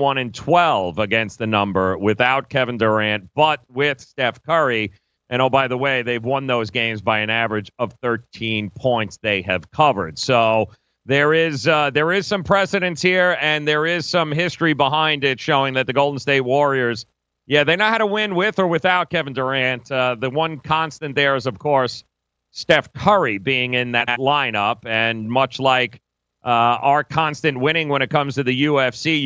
21-12 against the number without Kevin Durant, but with Steph Curry. And, oh, by the way, they've won those games by an average of 13 points they have covered. So there is some precedence here, and there is some history behind it showing that the Golden State Warriors, they know how to win with or without Kevin Durant. The one constant there is, of course, Steph Curry being in that lineup, and much like our constant winning when it comes to the UFC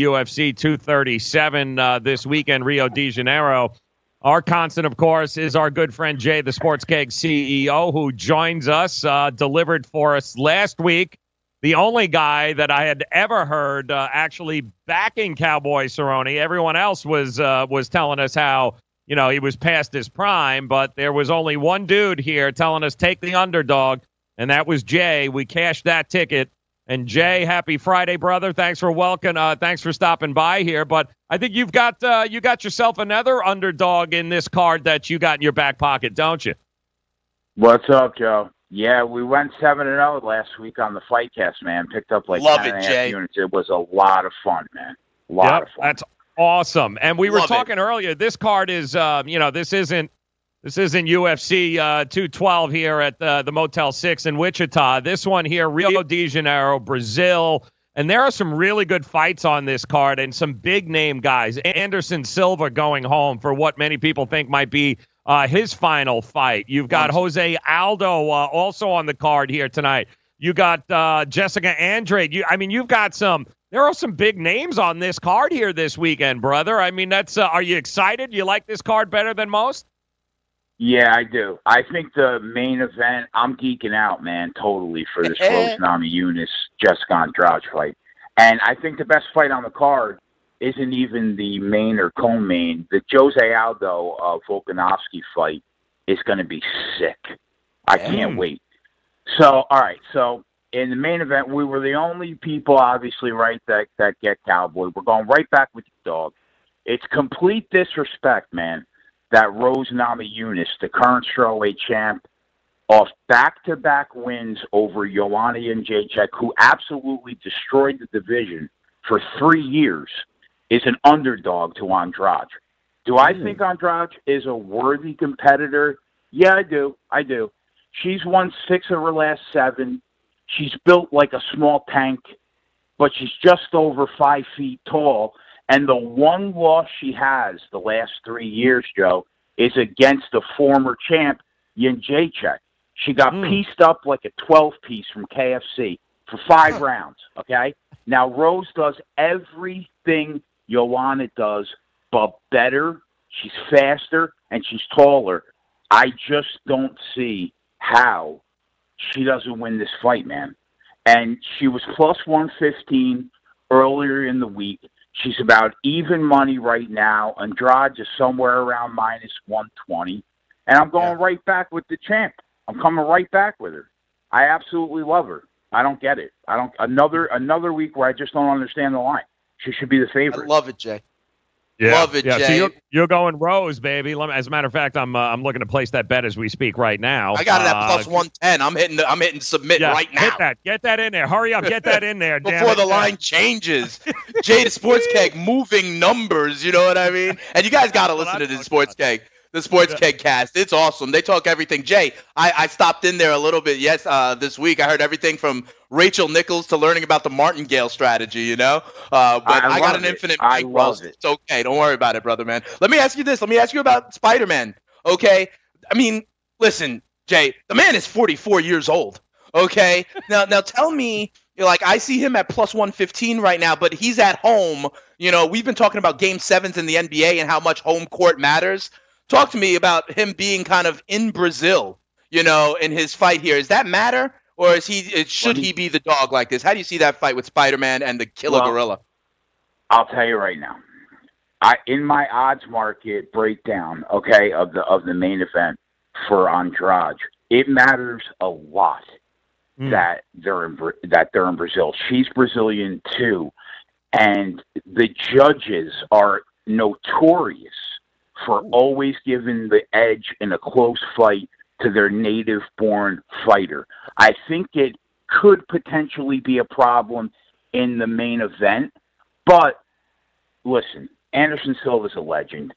237 this weekend, Rio de Janeiro. Our constant, of course, is our good friend Jay, the Sports Keg CEO, who joins us, delivered for us last week. The only guy that I had ever heard actually backing Cowboy Cerrone. Everyone else was telling us how, he was past his prime, but there was only one dude here telling us take the underdog, and that was Jay. We cashed that ticket. And Jay, happy Friday, brother. Thanks for thanks for stopping by here. But I think you got yourself another underdog in this card that you got in your back pocket, don't you? What's up, Joe? Yeah, we went 7-0 last week on the Fightcast, man. Picked up like 10.5 units. It was a lot of fun, man. A lot of fun. That's awesome. And we were talking earlier. This card is, this isn't UFC 212 here at the Motel 6 in Wichita. This one here, Rio de Janeiro, Brazil. And there are some really good fights on this card and some big-name guys. Anderson Silva going home for what many people think might be his final fight. You've got Jose Aldo also on the card here tonight. You got Jessica Andrade. You've got some – there are some big names on this card here this weekend, brother. I mean, that's are you excited? You like this card better than most? Yeah, I do. I think the main event, I'm geeking out, man, totally for this Rose Namajunas Jessica Andrade fight. And I think the best fight on the card isn't even the main or co-main. The Jose Aldo Volkanovski fight is going to be sick. I can't wait. So, all right. So, in the main event, we were the only people, obviously, right, that get Cowboy. We're going right back with the dog. It's complete disrespect, man, that Rose Namajunas, the current strawweight champ, off back-to-back wins over Joanna Jędrzejczyk, who absolutely destroyed the division for 3 years, is an underdog to Andrade. Do I think Andrade is a worthy competitor? Yeah, I do. She's won 6 of her last 7. She's built like a small tank, but she's just over 5 feet tall. And the one loss she has the last 3 years, Joe, is against the former champ, Jędrzejczyk. She got pieced up like a 12-piece from KFC for 5 rounds, okay? Now, Rose does everything Joanna does, but better. She's faster, and she's taller. I just don't see how she doesn't win this fight, man. And she was plus 115 earlier in the week. She's about even money right now. Andrade is somewhere around minus 120. And I'm going right back with the champ. I'm coming right back with her. I absolutely love her. I don't get it. Another week where I just don't understand the line. She should be the favorite. I love it, Jay. Yeah. Love it, Jay. So you're going Rose, baby. As a matter of fact, I'm looking to place that bet as we speak right now. I got it at plus 110. I'm hitting submit right now. Get that in there. Hurry up, get that in there. Before the line changes. Jay, the Sports Keg, moving numbers. You know what I mean? And you guys got to listen to the Sports Keg. The Sports Keg cast. It's awesome. They talk everything. Jay, I stopped in there a little bit, this week. I heard everything from Rachel Nichols to learning about the martingale strategy, you know? But I got an infinite bankroll. It's okay. Don't worry about it, brother, man. Let me ask you this. Let me ask you about Spider-Man, okay? I mean, listen, Jay, the man is 44 years old, okay? Now tell me, I see him at plus 115 right now, but he's at home. You know, we've been talking about Game 7s in the NBA and how much home court matters. Talk to me about him being kind of in Brazil, in his fight here. Does that matter, or should he be the dog like this? How do you see that fight with Spider-Man and the killer gorilla? I'll tell you right now. In my odds market breakdown, okay, of the main event for Andrade, it matters a lot that they're in Brazil. She's Brazilian too, and the judges are notorious for always giving the edge in a close fight to their native-born fighter. I think it could potentially be a problem in the main event, but listen, Anderson Silva's a legend.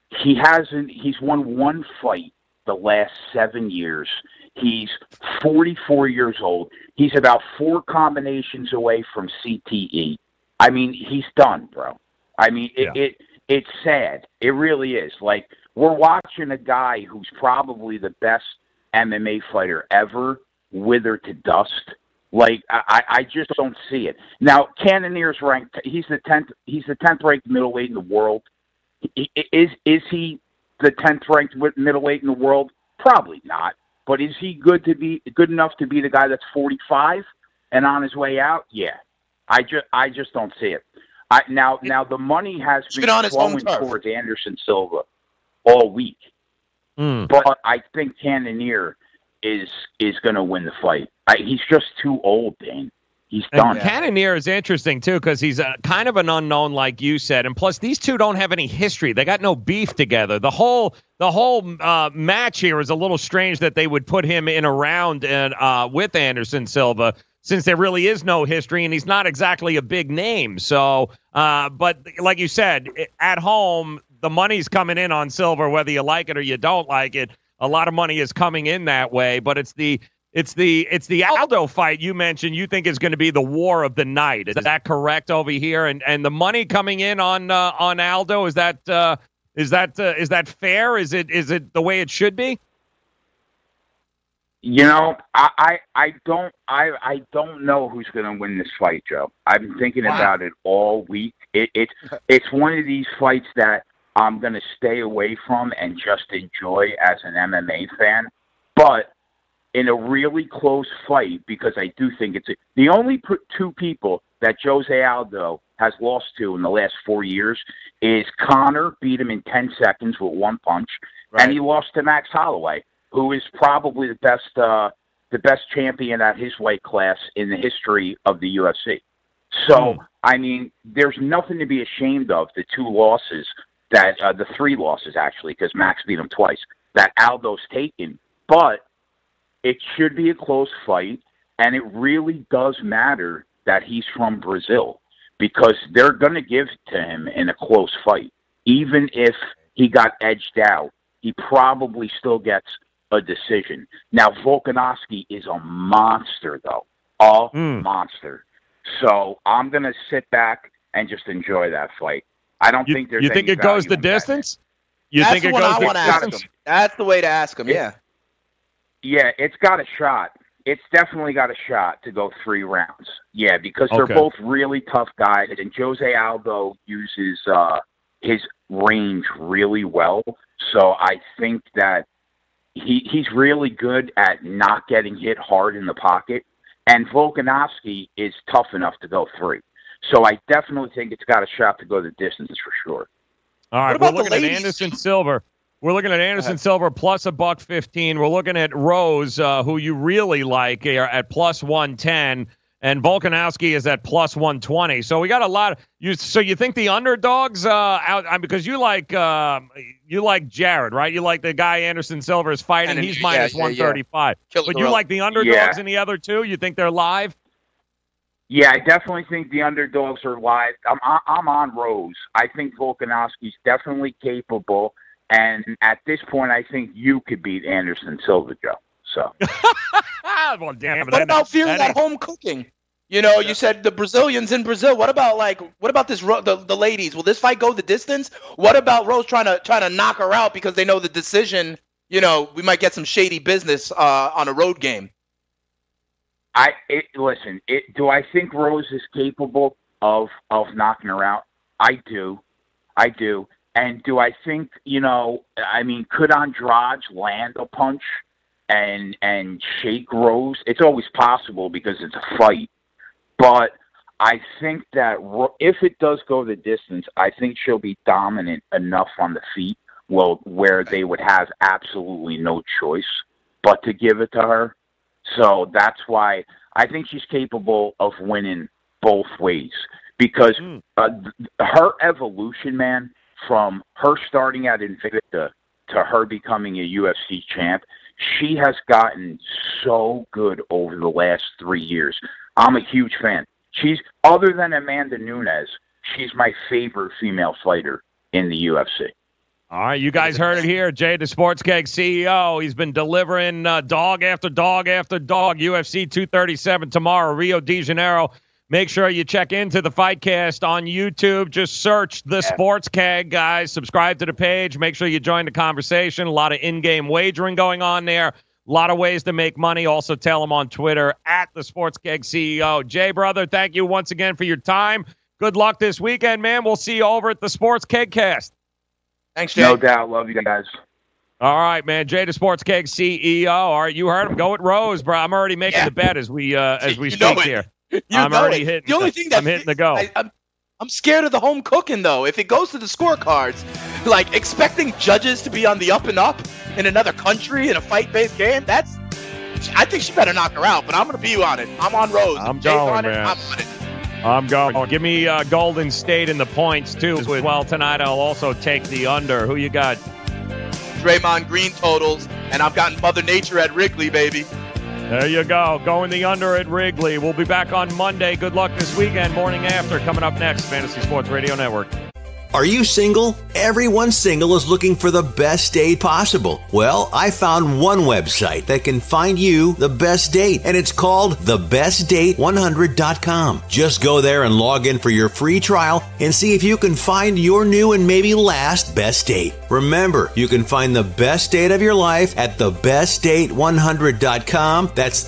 He's won 1 fight the last 7 years. He's 44 years old. He's about 4 combinations away from CTE. I mean, he's done, bro. I mean, it's sad. It really is. Like, we're watching a guy who's probably the best MMA fighter ever wither to dust. Like, I just don't see it. Now, Cannonier's ranked. He's the 10th ranked middleweight in the world. Is he the 10th ranked middleweight in the world? Probably not. But is he good enough to be the guy that's 45 and on his way out? Yeah. I just don't see it. Now the money has been flowing towards Anderson Silva all week, but I think Cannonier is going to win the fight. He's just too old, Dane. He's done. And Cannonier is interesting too because he's kind of an unknown, like you said, and plus these two don't have any history. They got no beef together. The whole match here is a little strange that they would put him in a round and with Anderson Silva, since there really is no history and he's not exactly a big name. So, but like you said, at home, the money's coming in on Silva, whether you like it or you don't like it. A lot of money is coming in that way, but it's the Aldo fight you mentioned you think is going to be the war of the night. Is that correct over here? And the money coming in on Aldo, is that fair? Is it the way it should be? You know, I don't know who's going to win this fight, Joe. I've been thinking about it all week. It's one of these fights that I'm going to stay away from and just enjoy as an MMA fan. But in a really close fight, because I do think the only 2 people that Jose Aldo has lost to in the last 4 years is Conor beat him in 10 seconds with one punch, and he lost to Max Holloway, who is probably the best champion at his weight class in the history of the UFC. So, I mean, there's nothing to be ashamed of, the two losses that, the three losses actually, because Max beat him twice, that Aldo's taken. But it should be a close fight, and it really does matter that he's from Brazil, because they're going to give it to him in a close fight. Even if he got edged out, he probably still gets a decision. Now, Volkanovski is a monster, though. Monster. So I'm going to sit back and just enjoy that fight. I don't think there's You think it goes the distance? You That's think the it one goes I the want to ask him. That's the way to ask him, yeah. Yeah, it's got a shot. It's definitely got a shot to go 3 rounds. Yeah, because they're both really tough guys, and Jose Aldo uses his range really well. So I think that he's really good at not getting hit hard in the pocket, and Volkanovski is tough enough to go 3. So I definitely think it's got a shot to go the distance for sure. All right, we're looking at Anderson Silva. We're looking at Anderson Silva plus $115. We're looking at Rose, who you really like, at plus 110, and Volkanovski is at plus 120. So we got a lot of you. So you think the underdogs out because you like Jared, right? You like the guy Anderson Silva is fighting. He's minus 135. But you like the underdogs in the other two? You think they're live? Yeah, I definitely think the underdogs are live. I'm on Rose. I think Volkanovski's definitely capable. And at this point, I think you could beat Anderson Silva, Joe. So, well, damn. What about fearing that home cooking? You know, you said the Brazilians in Brazil. What about this? The ladies? Will this fight go the distance? What about Rose trying to knock her out because they know the decision? You know, we might get some shady business on a road game. Listen. Do I think Rose is capable of knocking her out? I do. And do I think, could Andrade land a punch and shake Rose? It's always possible because it's a fight. But I think that if it does go the distance, I think she'll be dominant enough on the feet where they would have absolutely no choice but to give it to her. So that's why I think she's capable of winning both ways. Because her evolution, man, from her starting at Invicta to her becoming a UFC champ, she has gotten so good over the last 3 years. I'm a huge fan. She's, other than Amanda Nunes, she's my favorite female fighter in the UFC. All right, you guys heard it here. Jay, the Sports Keg CEO. He's been delivering dog after dog after dog. UFC 237 tomorrow, Rio de Janeiro. Make sure you check into the Fightcast on YouTube. Just search the Sports Keg, guys. Subscribe to the page. Make sure you join the conversation. A lot of in-game wagering going on there. A lot of ways to make money. Also tell them on Twitter at the Sports Keg CEO. Jay, brother, thank you once again for your time. Good luck this weekend, man. We'll see you over at the Sports Kegcast. Thanks, Jay. No doubt. Love you guys. All right, man. Jay, the Sports Keg CEO. All right, you heard him. Go with Rose, bro. I'm already making the bet as we speak here. I'm already hitting. The only thing that I'm hitting the go. I'm scared of the home cooking though. If it goes to the scorecards, like expecting judges to be on the up and up in another country in a fight-based game, I think she better knock her out. But I'm gonna be on it. I'm on Rose. I'm going, man. I'm on it. I'm going. Give me Golden State in the points too as well tonight. I'll also take the under. Who you got? Draymond Green totals, and I've gotten Mother Nature at Wrigley, baby. There you go. Going the under at Wrigley. We'll be back on Monday. Good luck this weekend. Morning after coming up next. Fantasy Sports Radio Network. Are you single? Everyone single is looking for the best date possible. Well, I found one website that can find you the best date, and it's called thebestdate100.com. Just go there and log in for your free trial and see if you can find your new and maybe last best date. Remember, you can find the best date of your life at thebestdate100.com. That's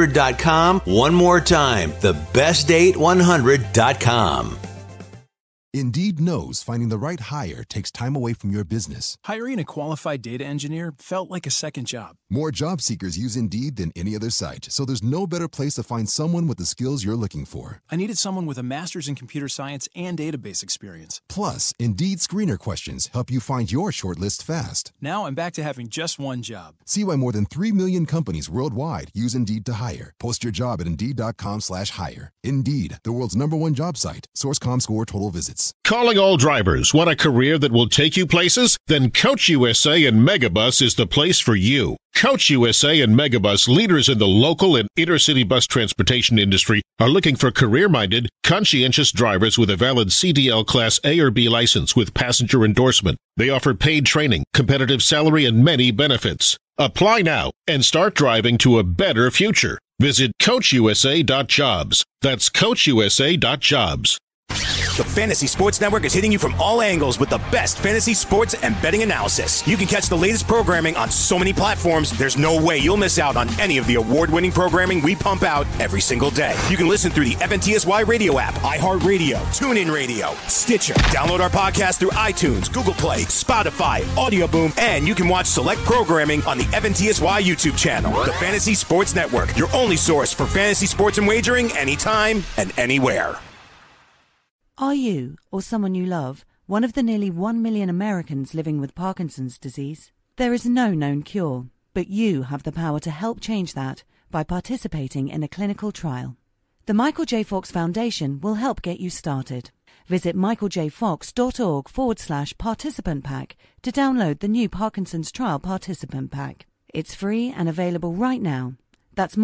thebestdate100.com. One more time, thebestdate100.com. Indeed knows finding the right hire takes time away from your business. Hiring a qualified data engineer felt like a second job. More job seekers use Indeed than any other site, so there's no better place to find someone with the skills you're looking for. I needed someone with a master's in computer science and database experience. Plus, Indeed screener questions help you find your shortlist fast. Now I'm back to having just one job. See why more than 3 million companies worldwide use Indeed to hire. Post your job at Indeed.com/hire. Indeed, the world's #1 job site. Source.com/score total visits. Calling all drivers. Want a career that will take you places? Then Coach USA and Megabus is the place for you. Coach USA and Megabus, leaders in the local and intercity bus transportation industry, are looking for career-minded, conscientious drivers with a valid CDL Class A or B license with passenger endorsement. They offer paid training, competitive salary, and many benefits. Apply now and start driving to a better future. Visit CoachUSA.jobs. That's CoachUSA.jobs. The Fantasy Sports Network is hitting you from all angles with the best fantasy sports and betting analysis. You can catch the latest programming on so many platforms, there's no way you'll miss out on any of the award-winning programming we pump out every single day. You can listen through the FNTSY radio app, iHeartRadio, TuneIn Radio, Stitcher. Download our podcast through iTunes, Google Play, Spotify, Audio Boom, and you can watch select programming on the FNTSY YouTube channel. The Fantasy Sports Network, your only source for fantasy sports and wagering anytime and anywhere. Are you, or someone you love, one of the nearly 1 million Americans living with Parkinson's disease? There is no known cure, but you have the power to help change that by participating in a clinical trial. The Michael J. Fox Foundation will help get you started. Visit michaeljfox.org/participant pack to download the new Parkinson's Trial Participant Pack. It's free and available right now. That's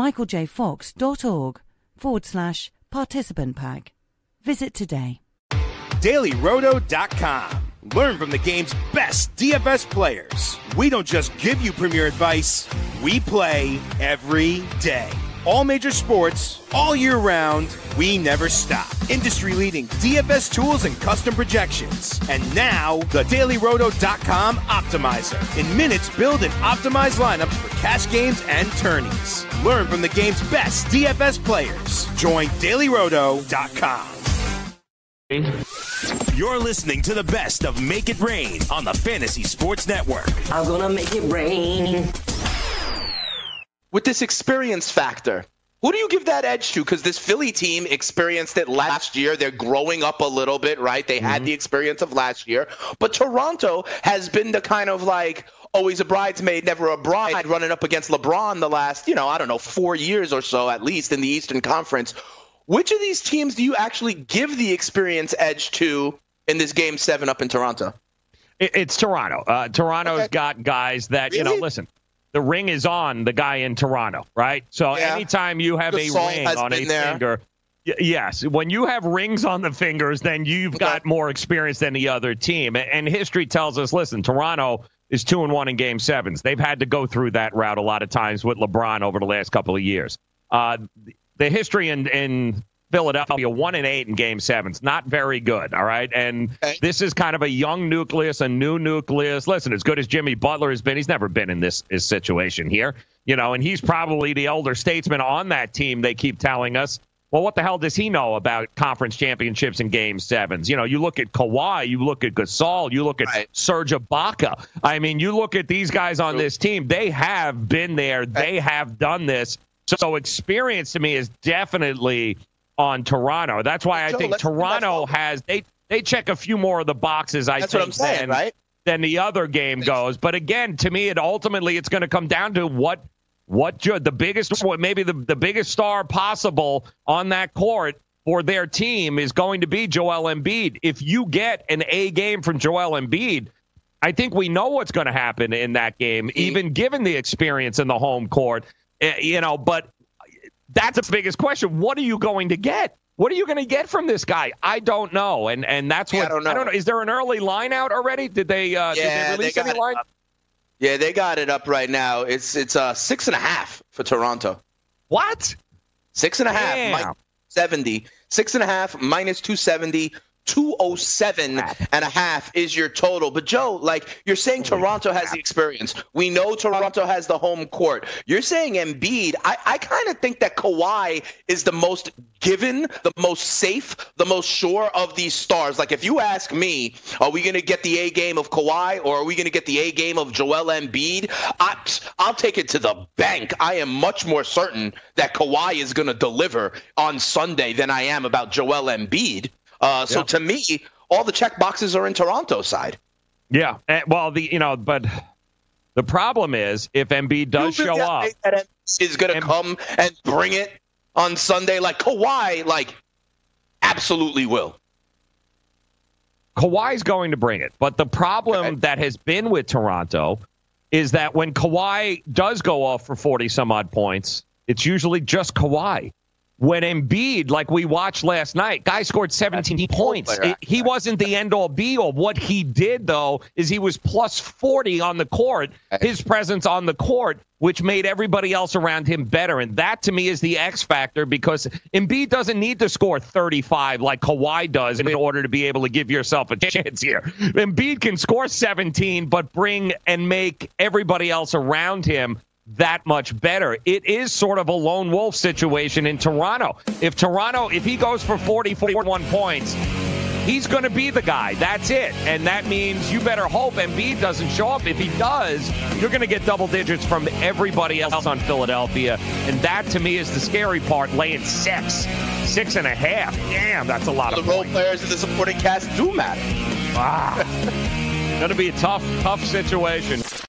michaeljfox.org/participant pack. Visit today. DailyRoto.com. Learn from the game's best DFS players. We don't just give you premier advice, we play every day. All major sports, all year round, we never stop. Industry-leading DFS tools and custom projections. And now, the DailyRoto.com Optimizer. In minutes, build and optimize lineups for cash games and tourneys. Learn from the game's best DFS players. Join DailyRoto.com. You're listening to the best of Make It Rain on the Fantasy Sports Network. I'm gonna make it rain. With this experience factor, who do you give that edge to? Because this Philly team experienced it last year. They're growing up a little bit, right? They had the experience of last year. But Toronto has been the kind of like always a bridesmaid, never a bride, running up against LeBron the last, 4 years or so, at least in the Eastern Conference. Which of these teams do you actually give the experience edge to in this Game 7 up in Toronto? It's Toronto. Toronto's got guys that, listen, the ring is on the guy in Toronto, right? So anytime you have a ring on a finger, yes, when you have rings on the fingers, then you've got more experience than the other team. And history tells us, listen, Toronto is 2-1 in Game 7s. They've had to go through that route a lot of times with LeBron over the last couple of years. The history in Philadelphia, 1-8 in Game 7s, not very good, all right? And this is kind of a young nucleus, a new nucleus. Listen, as good as Jimmy Butler has been, he's never been in this situation here, and he's probably the elder statesman on that team, they keep telling us. Well, what the hell does he know about conference championships and Game 7s? You look at Kawhi, you look at Gasol, you look at Serge Ibaka. I mean, you look at these guys on this team, they have been there, they have done this. So experience to me is definitely on Toronto. That's why I think Toronto has they check a few more of the boxes, I think, than the other game goes. But again, to me, ultimately it's going to come down to what the biggest, maybe the biggest star possible on that court for their team is going to be Joel Embiid. If you get an A game from Joel Embiid, I think we know what's going to happen in that game, even given the experience in the home court. But that's the biggest question. What are you going to get? What are you going to get from this guy? I don't know. And that's what I don't know. Is there an early line out already? Did they release any line? Yeah, they got it up right now. It's 6.5 for Toronto. What? 6.5 minus 70. 6.5 minus 270. 207.5 is your total. But Joe, like you're saying, Toronto has the experience. We know Toronto has the home court. You're saying Embiid. I kind of think that Kawhi is the most given, the most safe, the most sure of these stars. Like if you ask me, are we going to get the A game of Kawhi or are we going to get the A game of Joel Embiid? I'll take it to the bank. I am much more certain that Kawhi is going to deliver on Sunday than I am about Joel Embiid. So to me, all the check boxes are in Toronto's side. Yeah. Well, but the problem is if Embiid does show up, that is going to come and bring it on Sunday. Like Kawhi, absolutely will. Kawhi's going to bring it. But the problem that has been with Toronto is that when Kawhi does go off for 40-some-odd points, it's usually just Kawhi. When Embiid, like we watched last night, guy scored 17 points. He wasn't the end-all, be-all. What he did, though, is he was plus 40 on the court, his presence on the court, which made everybody else around him better. And that, to me, is the X factor because Embiid doesn't need to score 35 like Kawhi does in order to be able to give yourself a chance here. Embiid can score 17, but bring and make everybody else around him that much better. It is sort of a lone wolf situation in Toronto. If he goes for 41 points, he's going to be the guy. That's it. And that means you better hope Embiid doesn't show up. If he does, you're going to get double digits from everybody else on Philadelphia. And that, to me, is the scary part, laying 6.5. Damn, that's a lot of points. The role players in the supporting cast do matter. Going to be a tough situation.